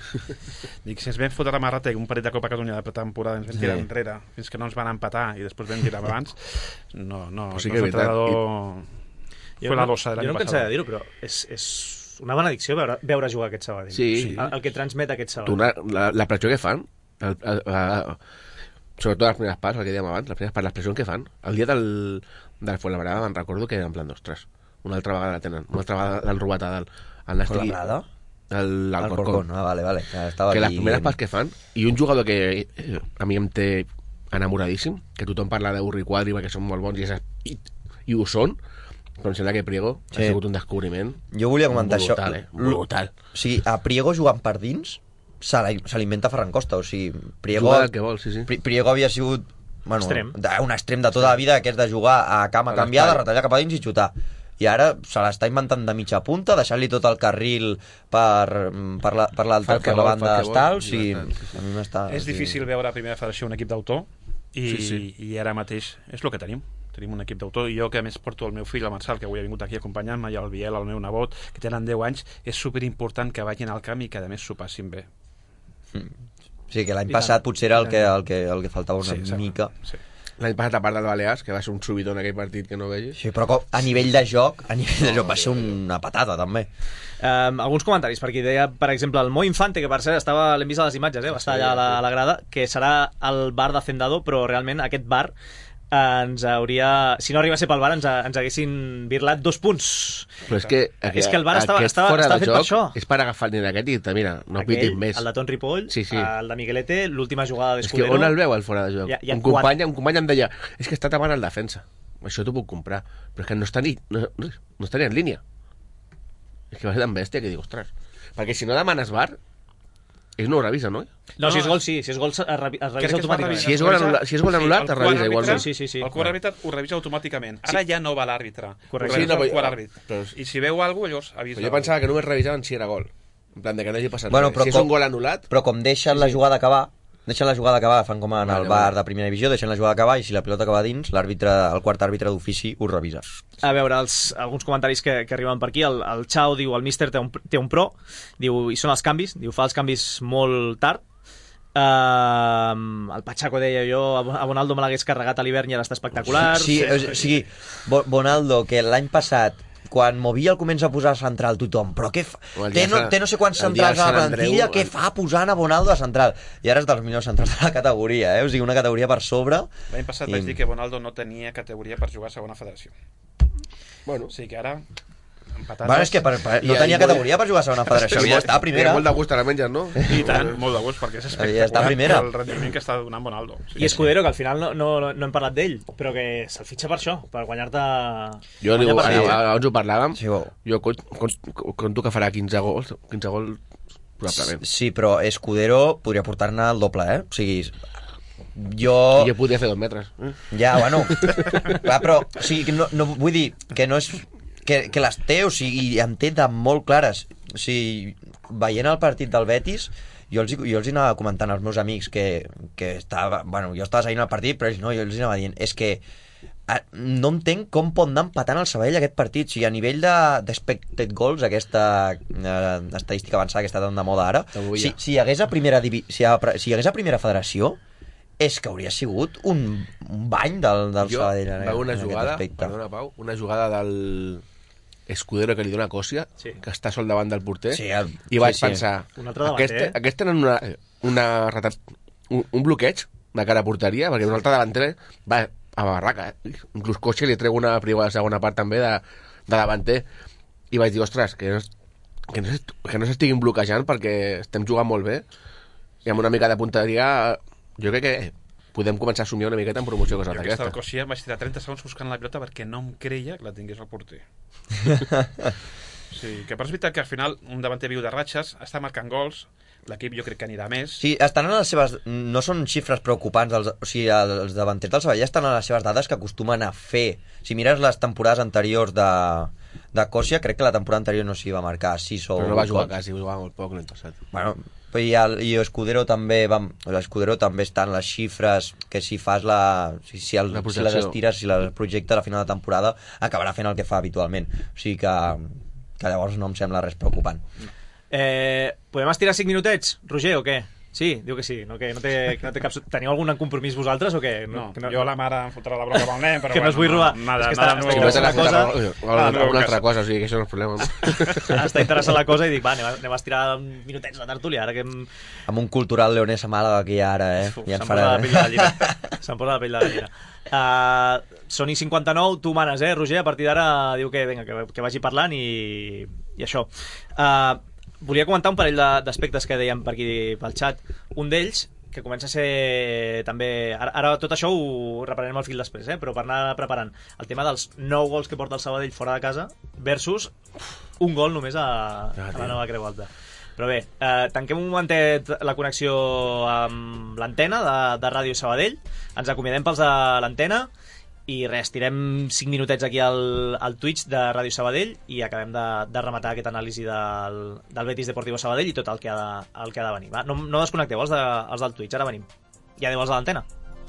E: Dic, si ens vam fotre la Marrategui un parell de Copa Catalunya de pretemporada, ens vam tirar sí. enrere, fins que no ens van empatar i després vam tirar abans, no, no,
C: sí
E: no és l'entrenador...
B: I...
E: Fue la losa de l'any
B: passat. Jo no pensava dir-ho, però és, és una benedicció veure, veure jugar aquest Sabadell.
C: Sí.
B: sí. El, el que transmet aquest Sabadell.
C: Tu, la, la pressió que fan, el, el, el, sobretot les primeres parts, el que dèiem abans, les primeres parts, les pressions que fan, el dia del, del Fuenlabrada me'n recordo que era en plan d'ostres, una altra vegada la tenen, una altra vegada l'han robat al, al Nàstic.
D: Fuenlabrada?
C: El, el Corcón.
D: Ah, vale, vale. Estava
C: que
D: aquí...
C: les primeres parts que fan, i un jugador que eh, a mi em té enamoradíssim, que tothom parla d'Urri Quadri perquè són molt bons i, i, i ho són, però em sembla que Priego sí. ha sigut un descobriment
D: jo volia comentar
C: brutal,
D: això.
C: Eh? Brutal.
D: O sigui, a Priego jugant per dins se l'alimenta Ferran Costa, o sigui, Priego...
C: Juga el que vol, sí, sí.
D: Priego havia sigut... Bueno,
B: extrem.
D: un extrem de tota la vida, que és de jugar a cama a canviada, retallar cap a dins i xutar. i ara se l'està inventant de mitja punta, deixant-li tot el carril per, per, la, per, l'altra, per la banda d'estals, i a mi m'està...
E: És difícil veure a Primera Federació un equip d'autor, i,
C: sí, sí.
E: i ara mateix és el que tenim. Tenim un equip d'autor, i jo que a més porto el meu fill, el Marçal, que avui ha vingut aquí acompanyant-me, i el Biel, el meu nebot, que tenen deu anys, és superimportant que vagin al camp i que a més s'ho passin bé.
D: Sí, que l'any passat potser era el que, el que, el que faltava una sí, mica.
E: Sí.
C: L'any passat, a part del Balears, que va ser un subidor en aquell partit que no vegis.
D: Sí, però a nivell de joc, a nivell de joc va ser una patata, també.
B: Um, alguns comentaris, perquè deia, per exemple, el Mo Infante, que per cert estava, l'hem vist a les imatges, eh? Va estar allà a la, a la grada, que serà el bar de Hacendado, però realment aquest bar ens hauria... Si no arriba a ser pel bar, ens, ens haguessin virlat dos punts.
C: Però és que, aquest,
B: és que el bar estava, estava, estava fet
C: joc,
B: per això.
C: És per agafar el nen aquest i dir, mira, no
B: Aquell,
C: pitis més.
B: El de Ton Ripoll, sí, sí. El de Miguelete, l'última jugada d'Escudero...
C: És que on el veu, el fora de joc?
B: Hi ha, hi ha
C: un, company, un company em deia, és que està tapant el defensa. Això t'ho puc comprar. Però és que no està ni, no, no està ni en línia. És que va ser tan bèstia que dic, ostres. Perquè si no demanes bar, ells no ho revisa, no?
B: No, si és gol sí, si és gol es revisa automàticament.
C: Si és gol anul·lat, si és gol anul·lat es revisa igualment.
B: Sí, sí, sí.
E: El quart àrbitre ho revisa automàticament. Ara ja no va l'àrbitre.
B: Correcte.
E: Sí, no, el quart àrbitre. I si veu alguna cosa, llavors avisa.
C: Jo pensava que només revisaven si era gol. En plan, de que no hagi passat
D: bueno,
C: res. Si és un gol anul·lat...
D: Però com deixen la jugada acabar, deixen la jugada acabar, fan com en el bar de primera divisió, deixen la jugada acabar, i si la pilota acaba dins, l'àrbitre, el quart àrbitre d'ofici ho revisa.
B: A veure, els, alguns comentaris que, que arriben per aquí. El, el Chao diu, el míster té un, té un pro, diu, i són els canvis, diu, fa els canvis molt tard. Uh, el Pachaco deia jo, a Bonaldo me l'hagués carregat a l'hivern i ara està espectacular.
D: Sí, o sigui, Bonaldo, que l'any passat quan Movia el comença a posar central tothom, però què fa? Té no, té no sé quants centrals a la plantilla, què fa posant a Bonaldo a central? I ara és dels millors centrals de la categoria, eh? O sigui, una categoria per sobre.
E: L'any passat i... vaig dir que Bonaldo no tenia categoria per jugar a segona federació. Bueno, o sigui que ara...
D: Bueno, és que per, per, no tenia categoria per jugar a segona federació, ja està a primera.
C: Molt de gust a la menges, no?
E: I tant, molt de gust, perquè és espectacular
D: ja està a primera.
E: El rendiment que està donant Bonaldo.
B: Sí, I Escudero, que al final no, no, no hem parlat d'ell, però que se'l fitxa per això, per guanyar-te...
C: Jo diu, abans ho parlàvem,
D: sí,
C: jo conto que farà quinze gols, quinze gols probablement.
D: Sí, però Escudero podria portar-ne el doble, eh? O sigui... Jo...
C: I jo podria fer dos metres.
D: Ja, bueno. Va, però, o sigui, no, no, vull dir que no és... Que, que les té, o sigui, en té de molt clares. O sigui, veient el partit del Betis, jo els, jo els anava comentant als meus amics que, que estava... Bueno, jo estava seguint el partit, però ells no, jo els anava dient, és que a, no entenc com pot anar empatant el Sabadell aquest partit. O sigui, a nivell d'expected de, goals, aquesta eh, estadística avançada que està tan de moda ara, si, si hi hagués a primera divi, si, a, si hi hagués a primera federació, és que hauria sigut un, un bany del, del
C: jo,
D: Sabadell en,
C: en una
D: en
C: jugada,
D: aquest aspecte.
C: Perdona, Pau, una jugada del Escudero que li dona còssia, sí. Que està sol davant del porter,
D: sí, el...
C: i vaig
D: sí, sí.
C: pensar,
B: un altre davant,
C: aquest,
B: eh?
C: aquest tenen una, una un, un bloqueig de cara a porteria, perquè un altre davanter va a barraca, eh? Inclús Còssia li treu una privada segona part també de, de davanter, i vaig dir, ostres, que no, que no, que no s'estiguin bloquejant perquè estem jugant molt bé, i amb una mica de punteria jo crec que podem començar a somiar una miqueta en promoció cosa d'aquesta.
E: Jo aquesta Còssia vaig tirar trenta segons buscant la pilota perquè no em creia que la tingués el porter. Sí, que per és veritat que al final un davanter viu de ratxes, està marcant gols, l'equip jo crec que anirà més.
D: Sí, estan en les seves... No són xifres preocupants, dels, o sigui, els davanters del Sabadell estan en les seves dades que acostumen a fer. Si mires les temporades anteriors de, de Còssia, crec que la temporada anterior no s'hi va marcar sis o...
C: Però no va jugar quasi, va jugar molt poc l'any passat.
D: Bueno, i, el, i Escudero també va, l'Escudero també està en les xifres que si fas la... Si, si, el, si les estires, si les projectes a la final de temporada, acabarà fent el que fa habitualment. O sigui que, que llavors no em sembla res preocupant.
B: Eh, podem estirar cinc minutets, Roger, o què? Sí, diu que sí, no, que no té, que no té cap... Teniu algun compromís vosaltres o què?
E: No,
B: no,
E: jo la mare em fotrà la bronca amb el nen, però
B: que
E: bueno,
B: no us vull robar.
E: No, nada,
B: és que
E: nada,
B: està,
E: no,
B: està
C: la cosa...
B: Ah,
C: no, una altra cosa, o sigui que això no és problema.
B: Està interessant la cosa i dic, va, anem a, anem a estirar minutets de tertúlia, ara que hem...
D: Amb un cultural leonès a Màlaga aquí ara, eh?
B: Uf,
D: ja
B: se'm
D: farà...
B: posa la pell de gallina. Se'm posa la pell de gallina. Uh, són i cinquanta-nou, tu manes, eh, Roger? A partir d'ara diu que, venga, que, que vagi parlant i, i això. Uh, volia comentar un parell d'aspectes que dèiem per aquí pel xat. Un d'ells, que comença a ser també... Ara, ara tot això ho reprenem al fil després, eh? Però per anar preparant el tema dels nou gols que porta el Sabadell fora de casa versus un gol només a, a la nova Creu Alta. Però bé, eh, tanquem un momentet la connexió amb l'antena de, de Ràdio Sabadell, ens acomiadem pels de l'antena I res, tirem cinc minutets aquí al, al Twitch de Ràdio Sabadell i acabem de, de rematar aquest anàlisi del, del Betis Deportivo Sabadell i tot el que ha de, el que ha de venir. Va? No, no desconnecteu els, de, els del Twitch, ara venim. Ja adeu els de l'antena.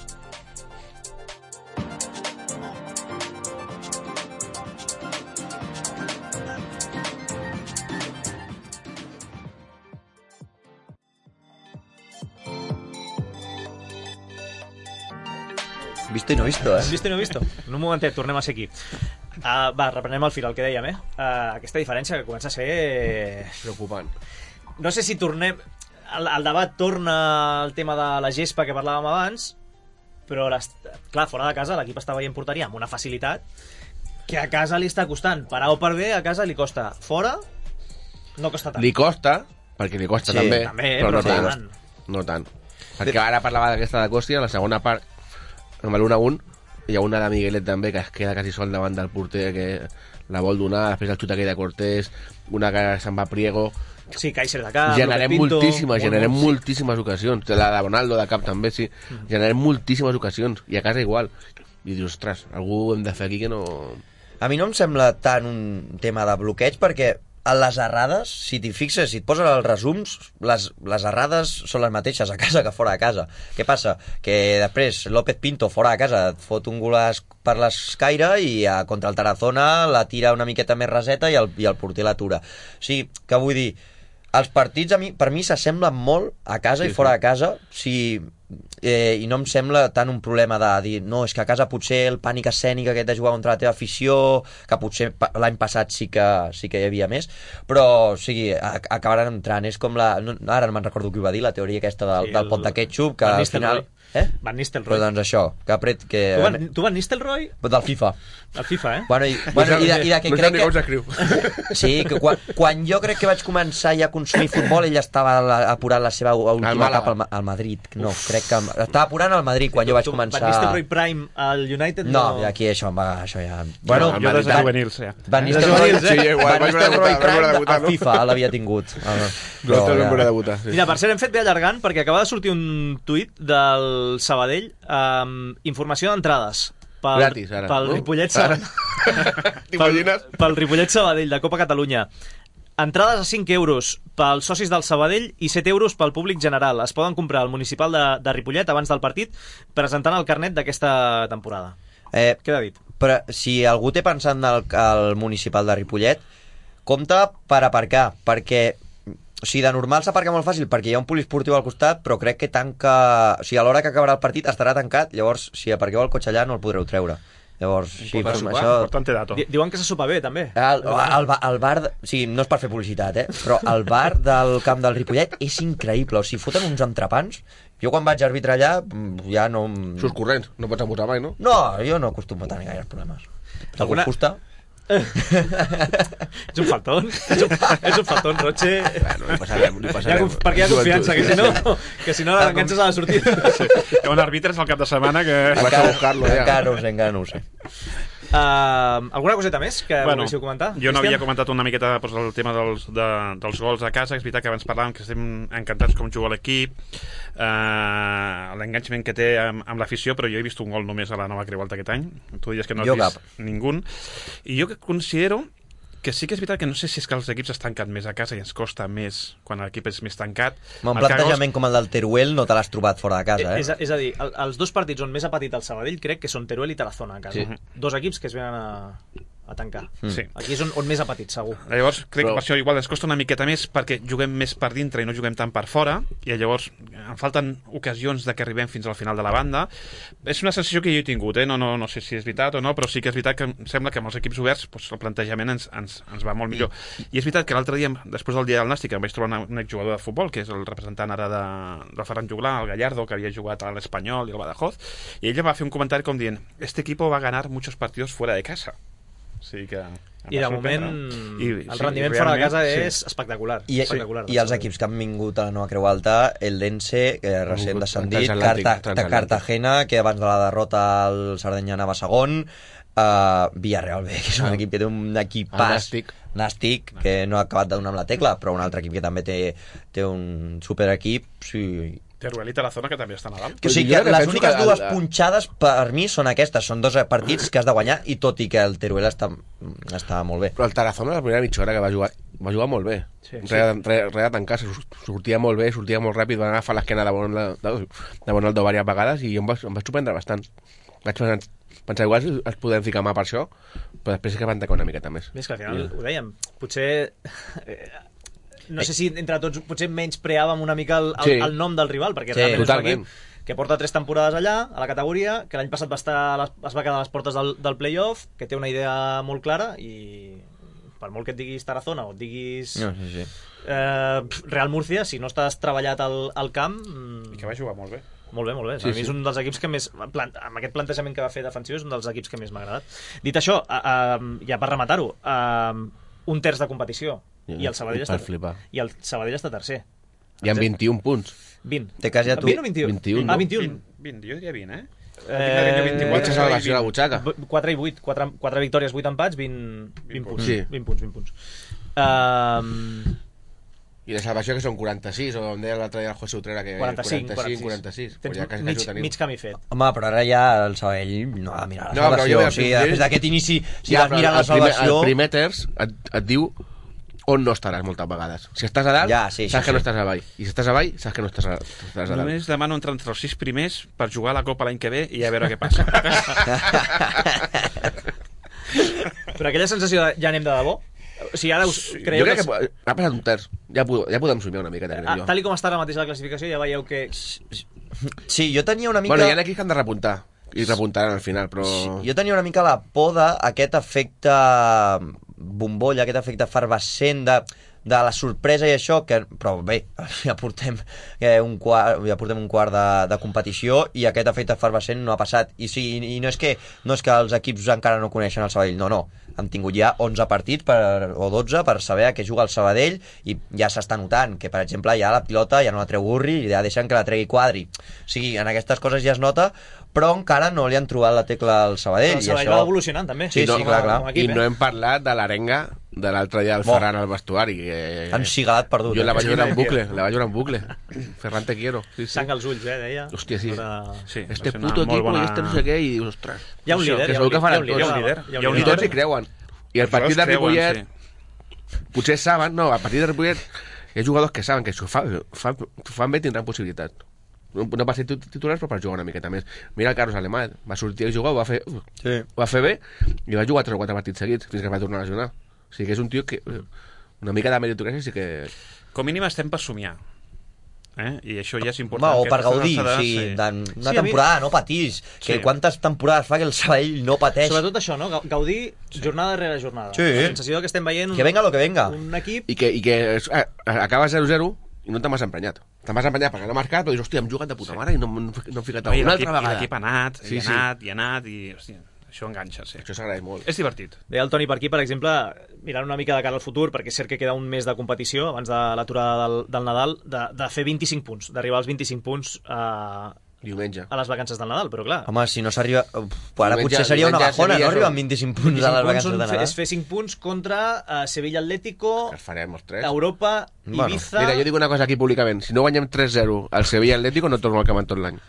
D: Visto i no visto, eh?
B: Visto i no visto. En un momentet, tornem a ser aquí. Uh, va, reprenem el fil, el que dèiem, eh? Uh, aquesta diferència que comença a ser...
C: preocupant.
B: No sé si tornem... El, el debat torna al tema de la gespa que parlàvem abans, però, les... clar, fora de casa l'equip està veient porteria amb una facilitat que a casa li està costant. Per A o per B, a casa li costa. Fora, no costa tant.
C: Li costa, perquè li costa
B: sí,
C: també,
B: també,
C: però,
B: però
C: no
B: no
C: tant. No tant. Perquè ara parlava d'aquesta de Còstia, la segona part, amb l'un a un, hi ha una de Miguelet també que es queda quasi sol davant del porter que la vol donar, després el xut aquell de Cortés, una que se'n va a Priego.
B: Sí, Kaiser de cap,
C: generem
B: Pinto,
C: moltíssimes, generem
B: sí.
C: moltíssimes ocasions. La de Bonaldo de cap també, sí. Mm. Generem moltíssimes ocasions. I a casa igual. I dius, ostres, algú hem de fer aquí que no...
D: A mi no em sembla tant un tema de bloqueig, perquè a les errades, si t'hi fixes, si et poses els resums, les, les errades són les mateixes a casa que fora de casa. Què passa? Que després López Pinto fora de casa et fot un gol per l'escaire i a, contra el Tarazona la tira una miqueta més raseta i el, i el porter l'atura. O sigui, que vull dir, els partits a mi, per mi s'assemblen molt a casa sí, i fora sí. de casa, si... Eh, i no em sembla tant un problema de dir no, és que a casa potser el pànic escènic aquest de jugar contra la teva afició, que potser l'any passat sí que, sí que hi havia més, però o sigui, acabaran entrant, és com la, no, ara no me'n recordo qui ho va dir, la teoria aquesta del, sí, del pot de ketchup, que al final... Eh?
B: Van Nistelrooy.
D: Però doncs això, que apret... Que...
B: Tu, van, tu Van Nistelrooy?
D: Del FIFA.
B: El FIFA, eh?
D: Bueno, i, bueno, i, de, i de que
C: no
D: crec
C: que...
D: que... Sí, que quan, quan jo crec que vaig començar ja a consumir futbol, ell estava la, apurant la seva última cap al, al Madrid. No, Uf. crec que... Estava apurant al Madrid quan jo vaig començar...
B: Van Nistelrooy Prime al United?
D: No, no aquí això em va... Això ja...
E: Bueno, no, jo des de juvenils, ja.
D: Van Nistelrooy,
C: sí, igual,
D: Van Nistelrooy Prime al FIFA l'havia tingut.
C: No, no ja... debutar, sí.
B: Mira, per cert, hem fet bé allargant perquè acaba de sortir un tuit del Sabadell amb informació d'entrades pel,
C: gratis, ara,
B: pel
C: no?
B: Ripollet Sabadell pel, pel Ripollet Sabadell de Copa Catalunya. Entrades a cinc euros pels socis del Sabadell i set euros pel públic general. Es poden comprar al municipal de, de Ripollet abans del partit presentant el carnet d'aquesta temporada.
D: Eh,
B: Queda dit.
D: Però si algú té pensant al, al municipal de Ripollet, compta per aparcar, perquè o sigui, de normal s'aparca molt fàcil perquè hi ha un poliesportiu al costat, però crec que tanca... O sigui, a l'hora que acabarà el partit estarà tancat, llavors, si aparqueu el cotxe allà no el podreu treure. Llavors, sí,
E: per
D: com
E: sopar,
D: això...
E: Importante dato.
B: Diuen que se sopa bé, també.
D: El, el, el, el bar... De... O sigui, no és per fer publicitat, eh? Però el bar del camp del Ripollet és increïble. O sigui, foten uns entrepans. Jo quan vaig arbitrar allà, ja no...
C: Sus corrents, no pots aposar mai, no?
D: No, jo no acostumo a tenir gaires problemes. Alguna... Fusta...
B: És un faltón és un, és un faltón, Roche.
C: Bueno, li passarem, li passarem.
B: Ja, perquè hi ha confiança, que si no, que si no l'enganxes a la sortida.
E: Sí. Hi ha un arbitres al cap de setmana que...
C: Vas a buscar-lo, ja.
D: Encara no ho sé, encara no ho sé.
B: Uh, alguna coseta més que
E: bueno,
B: volíssiu comentar?
E: Jo no havia comentat una miqueta doncs, el tema dels, de, dels gols a casa. És veritat que abans parlàvem que estem encantats com juga l'equip, uh, l'enganxament que té amb, amb l'afició, però jo he vist un gol només a la Nova Creu Alta aquest any. Tu dius que no has
D: jo
E: vist
D: cap.
E: ningú. I jo que considero que sí que és veritat que no sé si és que els equips es tanquen més a casa i ens costa més quan l'equip és més tancat.
D: Un plantejament gols... com el del Teruel no te l'has trobat fora de casa, eh?
B: És, és a dir, el, els dos partits on més ha patit el Sabadell crec que són Teruel i Tarazona a casa. Sí. Dos equips que es venen a, a tancar. Mm. Sí. Aquí és on, on més ha patit, segur.
E: Llavors, crec Però... que per això igual ens costa una miqueta més perquè juguem més per dintre i no juguem tant per fora, i llavors em falten ocasions de que arribem fins al final de la banda. És una sensació que jo he tingut, eh? no, no, no sé si és veritat o no, però sí que és veritat que em sembla que amb els equips oberts doncs, el plantejament ens, ens, ens va molt millor. I, I és veritat que l'altre dia, després del dia del Nàstic, em vaig trobar un exjugador de futbol, que és el representant ara de, de Ferran Juglà, el Gallardo, que havia jugat a l'Espanyol i al Badajoz, i ell va fer un comentari com dient: este equipo va a ganar muchos partidos fuera de casa. O sigui que...
B: I de moment I, el sí, rendiment fora de casa és sí. espectacular.
D: I,
B: espectacular
D: i els equips que han vingut a la Nova Creu Alta, el Dense, que recent descendit, Carta, Cartagena, que abans de la derrota al Sardenya anava segon, uh, Villarreal B, que és un ah. equip que té un equipàs Nàstic. Nàstic, que no ha acabat de donar amb la tecla, però un altre equip que també té, té un superequip, sí.
E: Teruel i Tarazona, que també estan a dalt.
D: O sigui que les úniques dues punxades per mi són aquestes, són dos partits que has de guanyar, i tot i que el Teruel està, està molt bé.
C: Però el Tarazona, la primera mitja hora que va jugar, va jugar molt bé. Sí, sí. Re, re, re de tancar-se, sortia molt bé, sortia molt ràpid, va agafar l'esquena de Bonaldo, de Bonaldo diverses vegades, i em va, em va sorprendre bastant. Vaig pensar, pensar igual es podem ficar mà per això, però després sí que van tancar una miqueta més.
B: Més que al final, sí. Ho dèiem, potser... No sé si entre tots potser menys preàvem una mica el, el, sí. el nom del rival, perquè sí, realment totalment. És un equip que porta tres temporades allà, a la categoria, que l'any passat va estar les, es va quedar a les portes del, del play-off, que té una idea molt clara, i per molt que et diguis Tarazona o et diguis
D: no, sí, sí.
B: Eh, Real Murcia, si no estàs treballat al, al camp...
E: I que va jugar molt bé.
B: Molt bé, molt bé. Sí, a mi sí. És un dels equips que més... Plant, amb aquest plantejament que va fer defensiu, és un dels equips que més m'ha agradat. Dit això, uh, uh, ja per rematar-ho, uh, un terç de competició, ja, i el Sabadell està, i el Sabadell està tercer.
C: Hi ha vint-i-un punts.
B: vint.
D: Té quasi a tu.
B: vint o vint i u?
C: vint-i-un.
B: Ah, vint i u.
E: vint, vint, jo diria vint, eh?
C: Eh, vint-i-quatre salvació a la butxaca.
B: quatre i vuit, quatre victòries, vuit empats, vint, vint punts. Sí. vint punts, vint punts. Um...
C: I la salvació que són quaranta-sis, o com deia l'altre dia el José Utrera, que
B: quaranta-cinc,
C: quaranta-cinc, quaranta-sis.
B: Tens ja quasi, mig, quasi mig camí fet.
D: Home, però ara ja el Sabadell no ha de mirar la
C: no,
D: salvació.
C: Jo,
D: o sigui, després d'aquest inici, si ja, vas mirar la salvació...
C: El primer terç et, et diu on no estaràs moltes vegades. Si estàs a dalt, ja, sí, saps sí, que sí. no estàs a avall. I si estàs a avall, saps que no estàs a, estàs a dalt.
E: Només demano entrar entre els sis primers per jugar a la Copa l'any que ve i a veure què passa.
B: Però aquella sensació de ja anem de debò? O sigui, ara us creieu...
C: Jo crec que, que ha passat un terç. Ja, ja podem somiar una miqueta, crec jo.
B: Tal com està ara mateix la classificació, ja veieu que...
D: Sí, jo tenia una mica...
C: Bueno, hi ha equips que han de repuntar. I repuntaran al final, però...
D: Sí, jo tenia una mica la por d'aquest efecte bombolla, aquest efecte efervescent de... de la sorpresa i això, que, però bé, ja portem eh, un quart, ja portem un quart de, de competició i aquest efecte efervescent no ha passat. I, sí, i no, és que, no és que els equips encara no coneixen el Sabadell, no, no. Han tingut ja onze partits per, o dotze per saber a què juga el Sabadell i ja s'està notant que, per exemple, ja la pilota ja no la treu Gurri i ja deixen que la tregui Quadri. O sigui, en aquestes coses ja es nota, però encara no li han trobat la tecla al Sabadell.
B: El Sabadell
D: i això...
B: va evolucionant, també.
D: Sí, sí, no, sí clar, clar.
C: Equip, I no hem parlat de l'arenga de l'altre dia del Ferran al vestuari.
D: Eh, Han cigalat perdut.
C: Jo la vaig veure en bucle, la vaig veure en bucle. Ferran te quiero. Sí, sí.
B: Sang als ulls, eh, deia.
C: Hòstia, sí.
B: Era...
C: sí este puto equipo bona... i este no sé què, i dius, ostres.
B: Hi ha un líder, hi ha un líder.
C: Hi ha un líder. I tots hi creuen. I el partit de Ripollet, potser saben, no, al partit de Ripollet hi ha jugadors que saben que si ho fan, fan, fan bé tindran possibilitat. No, no va ser titulars, però per jugar una miqueta més. Mira el Carlos Alemán, va sortir a jugar, ho va fer, sí. ho va fer bé, i va jugar tres o quatre partits seguits, fins que va tornar a lesionar. O sigui que és un tio que una mica de meritocràcia sí que...
E: Com mínim estem per somiar. Eh? I això ja és important.
D: Home, o per gaudir, o sigui, sí. una sí, temporada, mi... no patís. Sí. Que quantes temporades fa que el Sabadell no pateix.
B: Sobretot això, no? Gaudir sí. jornada rere jornada.
D: Sí.
B: La sensació que estem veient... Un,
D: que venga lo que venga.
B: Un equip...
C: I que, i que acaba zero zero i no te'n vas emprenyat. Te'n vas emprenyat perquè no ha marcat, però dius, hòstia, hem jugat de puta mare i no, no, no hem ficat a una altra vegada.
E: I l'equip ha anat, sí, i ha anat, sí. i ha anat, i... Hòstia, això enganxa, sí.
C: Això s'agraeix molt.
E: És divertit.
B: Deia el Toni per aquí, per exemple, mirant una mica de cara al futur, perquè és cert que queda un mes de competició abans de l'aturada del, del Nadal, de, de fer vint-i-cinc punts, d'arribar als vint-i-cinc punts a,
C: diumenge.
B: A les vacances del Nadal, però clar...
D: Home, si no s'arriba... Ara potser seria una bajona, no arribar amb vint-i-cinc punts a les vacances de Nadal.
B: És fer cinc punts contra uh, Sevilla Atlético,
C: que farem els tres.
B: Europa, bueno, Ibiza...
C: Mira, jo dic una cosa aquí públicament. Si no guanyem tres zero al Sevilla Atlético, no torno al camp en tot l'any.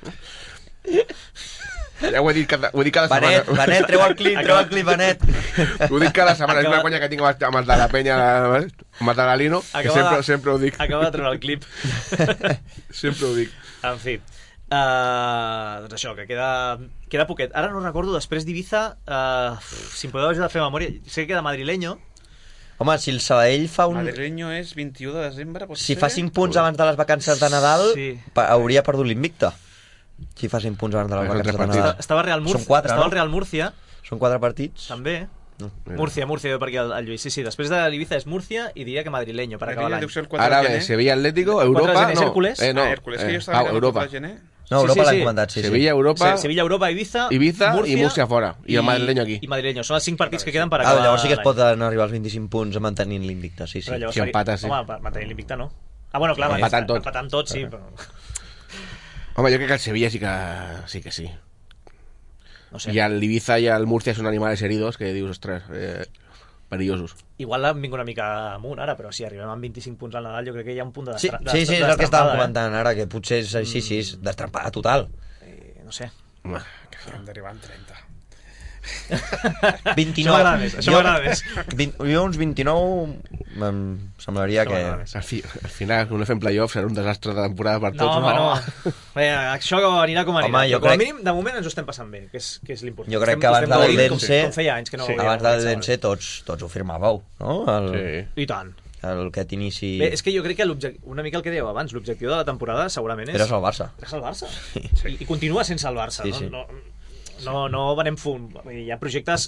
C: Ja ho he dit cada, ho he dit cada
D: Benet,
C: setmana.
D: Benet, treu el clip, treu el clip, Benet.
C: Ho dic cada setmana, és una conya que tinc amb els de la penya, amb els de la Lino, que sempre, sempre ho dic.
B: Acaba de treure el clip.
C: Sempre ho dic.
B: En fi. Uh, doncs això, que queda, queda poquet. Ara no recordo, després d'Ibiza, uh, si em podeu ajudar a fer memòria, sé que queda madrileño.
D: Home, si el Sabadell fa un...
E: Madrileño és vint-i-u de desembre, pot
D: si
E: ser?
D: fa cinc punts abans de les vacances de Nadal, sí. hauria perdut l'Invicta. Si fa cinc punts abans de les vacances de Nadal.
B: Estava Real Murcia. Són quatre, estava no? el Real Murcia.
D: Són quatre partits.
B: També. No. Múrcia, Múrcia, per aquí el, el Lluís. Sí, sí, després de l'Ibiza és Múrcia i diria que madrileño per acabar l'any.
C: Ara bé, Sevilla Atlético, Europa...
B: No,
C: Hércules.
B: Eh,
C: no,
E: ah, Hércules, que jo estava
C: eh, Europa.
D: No, Europa sí, sí, l'han comentat, sí, sí.
C: Sevilla, Europa...
B: Sí, Sevilla, Europa, Ibiza,
C: Ibiza
B: Múrcia,
C: i Múrcia fora. I, I el madrileño aquí.
B: I madrileño. Són els cinc partits que queden per acabar
D: ah, llavors sí que es pot arribar als vint-i-cinc punts mantenint l'Invicta, sí, sí.
C: Si empata, sí.
B: Home, mantenint l'Invicta no. Ah, bueno, clar,
C: empatant tot.
B: Empatant tot, sí, però...
C: Home, jo crec que el Sevilla sí que sí. Que sí.
B: No sé.
C: I el Ibiza i el Murcia són animales heridos que dius, ostres... Eh... perillosos.
B: Igual han vingut una mica amunt ara, però si arribem amb vint-i-cinc punts al Nadal jo crec que hi ha un punt de
D: Sí,
B: destra-
D: sí, sí, és el que
B: d'estrampada,
D: estàvem
B: eh?
D: comentant ara, que potser és així, sí, és destrampada total.
B: Eh, no sé.
E: Que hem d'arribar en trenta.
D: vint-i-nou.
B: Això m'agrada més, això
D: Jo-
B: m'agrada més.
D: vint, jo uns vint-i-nou em semblaria
B: Això
D: que...
B: m'agrada més.
C: Al, fi, al final, quan no fem playoffs, serà un desastre de temporada per
B: No,
C: tots.
B: home, no. Bé, això anirà com anirà.
D: Home, jo
B: com a
D: crec-
B: mínim, de moment ens ho estem passant bé, que és, que és l'important.
D: Jo crec
B: Estem-
D: que abans
B: estem
D: de
B: gaudint
D: l'Eldense...
B: Com feia anys que no
D: sí,
B: veiem
D: abans de
B: aquest
D: l'Eldense tots, tots ho firmàveu, no? El,
C: Sí.
B: I tant.
D: el que t'inici...
B: Bé, és que jo crec que l'objec- una mica el que dèieu abans, l'objectiu de la temporada segurament és...
D: Eres el Barça.
B: És el Barça. I, I continua sense el Barça.
D: Sí,
B: no?
D: sí.
B: No, no, no venem fum. Hi ha projectes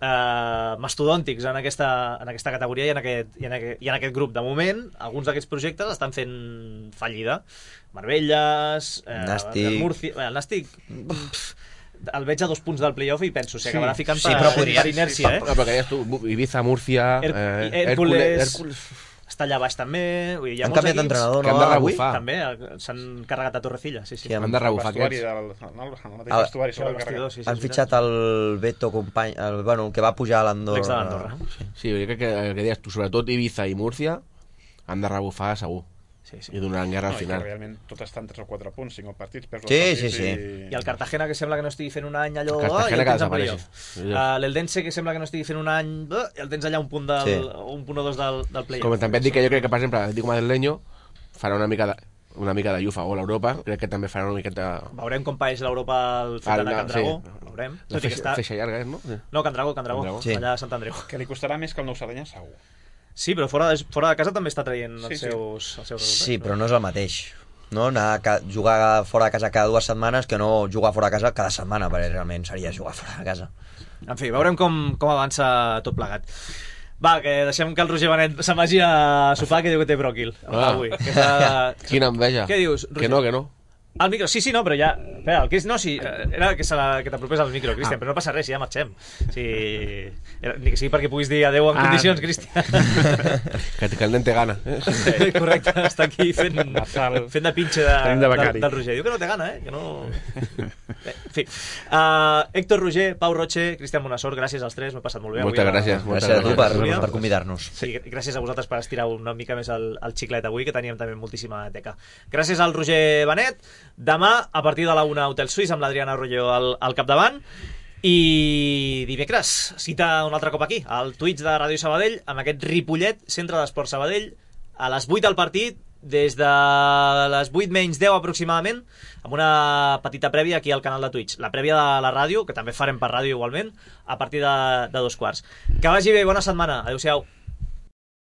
B: eh, mastodòntics en aquesta, en aquesta categoria i en, aquest, i, en aquest, i en aquest grup. De moment, alguns d'aquests projectes estan fent fallida. Marbelles, eh,
D: Nàstic.
B: el Murcia... Bé, el Nàstic... pff, el veig a dos punts del playoff i penso, s'hi acabarà ficant
D: sí,
B: per,
D: però podria-
B: per inèrcia, eh?
C: Però, però que deies tu, Ibiza, Múrcia,
B: Her-
C: eh,
B: Hèrcules,
C: Hèrcules...
B: està allà baix també. Vull dir, hi ha
D: Han
B: molts
D: canviat
B: equips
D: d'entrenador,
C: que han
D: no,
C: de
D: avui?
C: rebufar.
B: també eh, s'han carregat a Torrecilla, sí, sí.
D: Sí,
C: Han de rebufar
E: Vestuari
C: aquests.
E: del, no, el mateix
D: Ah,
E: vestuari
B: Sí,
E: sobre
B: el
E: el
B: vestidor,
E: carregat.
B: sí, sí,
D: Han
B: és
D: fitxat el Beto company, el, bueno, el que va pujar a l'Andorra.
B: L'ex de l'Andorra.
D: Sí.
C: Sí, jo crec que el que deies tu, sobretot Ibiza i Múrcia, han de rebufar segur.
B: Sí, sí.
C: I donaran guerra al
E: No, i que
C: final.
E: realment tot estan tres o quatre punts, cinc partits, perds els
D: Sí,
E: partits
D: sí, sí.
E: i...
B: I el Cartagena, que sembla que no estigui fent un any allò...
C: El Cartagena
B: ah, i el
C: que
B: tens en
C: desapareixi.
B: playoff. Uh, L'Eldense, que sembla que no estigui fent un any... Uh, i el tens allà un punt, del,
D: Sí.
B: un punt o dos del, del playoff.
C: Com també et dic que jo crec que, per exemple, l'Atlético Madrileño farà una mica de, una mica de llufa, o l'Europa, crec que també farà una miqueta...
B: Veurem com paeix l'Europa al fet
C: Al-
B: d'anar a Can Dragó.
C: sí.
B: Veurem.
C: La
B: Tot i que
C: feixa,
B: està...
C: feixa llarga, és, no? Sí.
B: No, Can Dragó, Can Dragó.
C: Can Dragó.
D: Sí.
B: Allà a Sant Andreu.
E: Que li costarà més que el Nou Cerdanya, segur.
B: Sí, però fora de, fora de casa també està traient
E: Sí,
B: els
E: sí.
B: seus, els seus resultats.
D: Sí, però no és el mateix. No? Anar a ca- jugar fora de casa cada dues setmanes que no jugar fora de casa cada setmana, perquè realment seria jugar fora de casa.
B: En fi, veurem com, com avança tot plegat. Va, que deixem que el Roger Benet se'n vagi a sopar, que diu que té bròquil
C: Ah.
B: avui. Que és la...
C: Quina enveja.
B: Què dius, Roger?
C: Que no, que no.
B: Al micro, sí, sí, no, però ja... Espera, el Cris, no, sí, eh, era que, se la, que t'apropés al micro, Cristian, ah. però no passa res, ja marxem. Sí, era, ni que sigui perquè puguis dir adeu en
E: Ah.
B: condicions, Cristian.
C: Que, que el nen té gana. Eh?
B: Sí, correcte, està aquí fent, fent de pinche de,
E: Tenim de
B: del,
E: becari.
B: del Roger. Diu que no té gana, eh? Que no... Bé, en fi. Uh, Héctor Roger, Pau Roche, Cristian Monassor, gràcies als tres, m'he passat molt bé.
C: Moltes
B: avui a-
C: gràcies, moltes
D: Gràcies a tu per,
B: gràcies.
D: per convidar-nos.
B: Sí, gràcies a vosaltres per estirar una mica més el, el xiclet avui, que teníem també moltíssima teca. Gràcies al Roger Benet. Demà, a partir de la una, Hotel Suís, amb l'Adriana Arroyo al, al capdavant. I dimecres, cita un altre cop aquí, al Twitch de Ràdio Sabadell, amb aquest Ripollet, Centre d'Esport Sabadell, a les vuit del partit, des de les vuit menys deu aproximadament, amb una petita prèvia aquí al canal de Twitch. La prèvia de la ràdio, que també farem per ràdio igualment, a partir de, de dos quarts. Que vagi bé, bona setmana. Adéu-siau.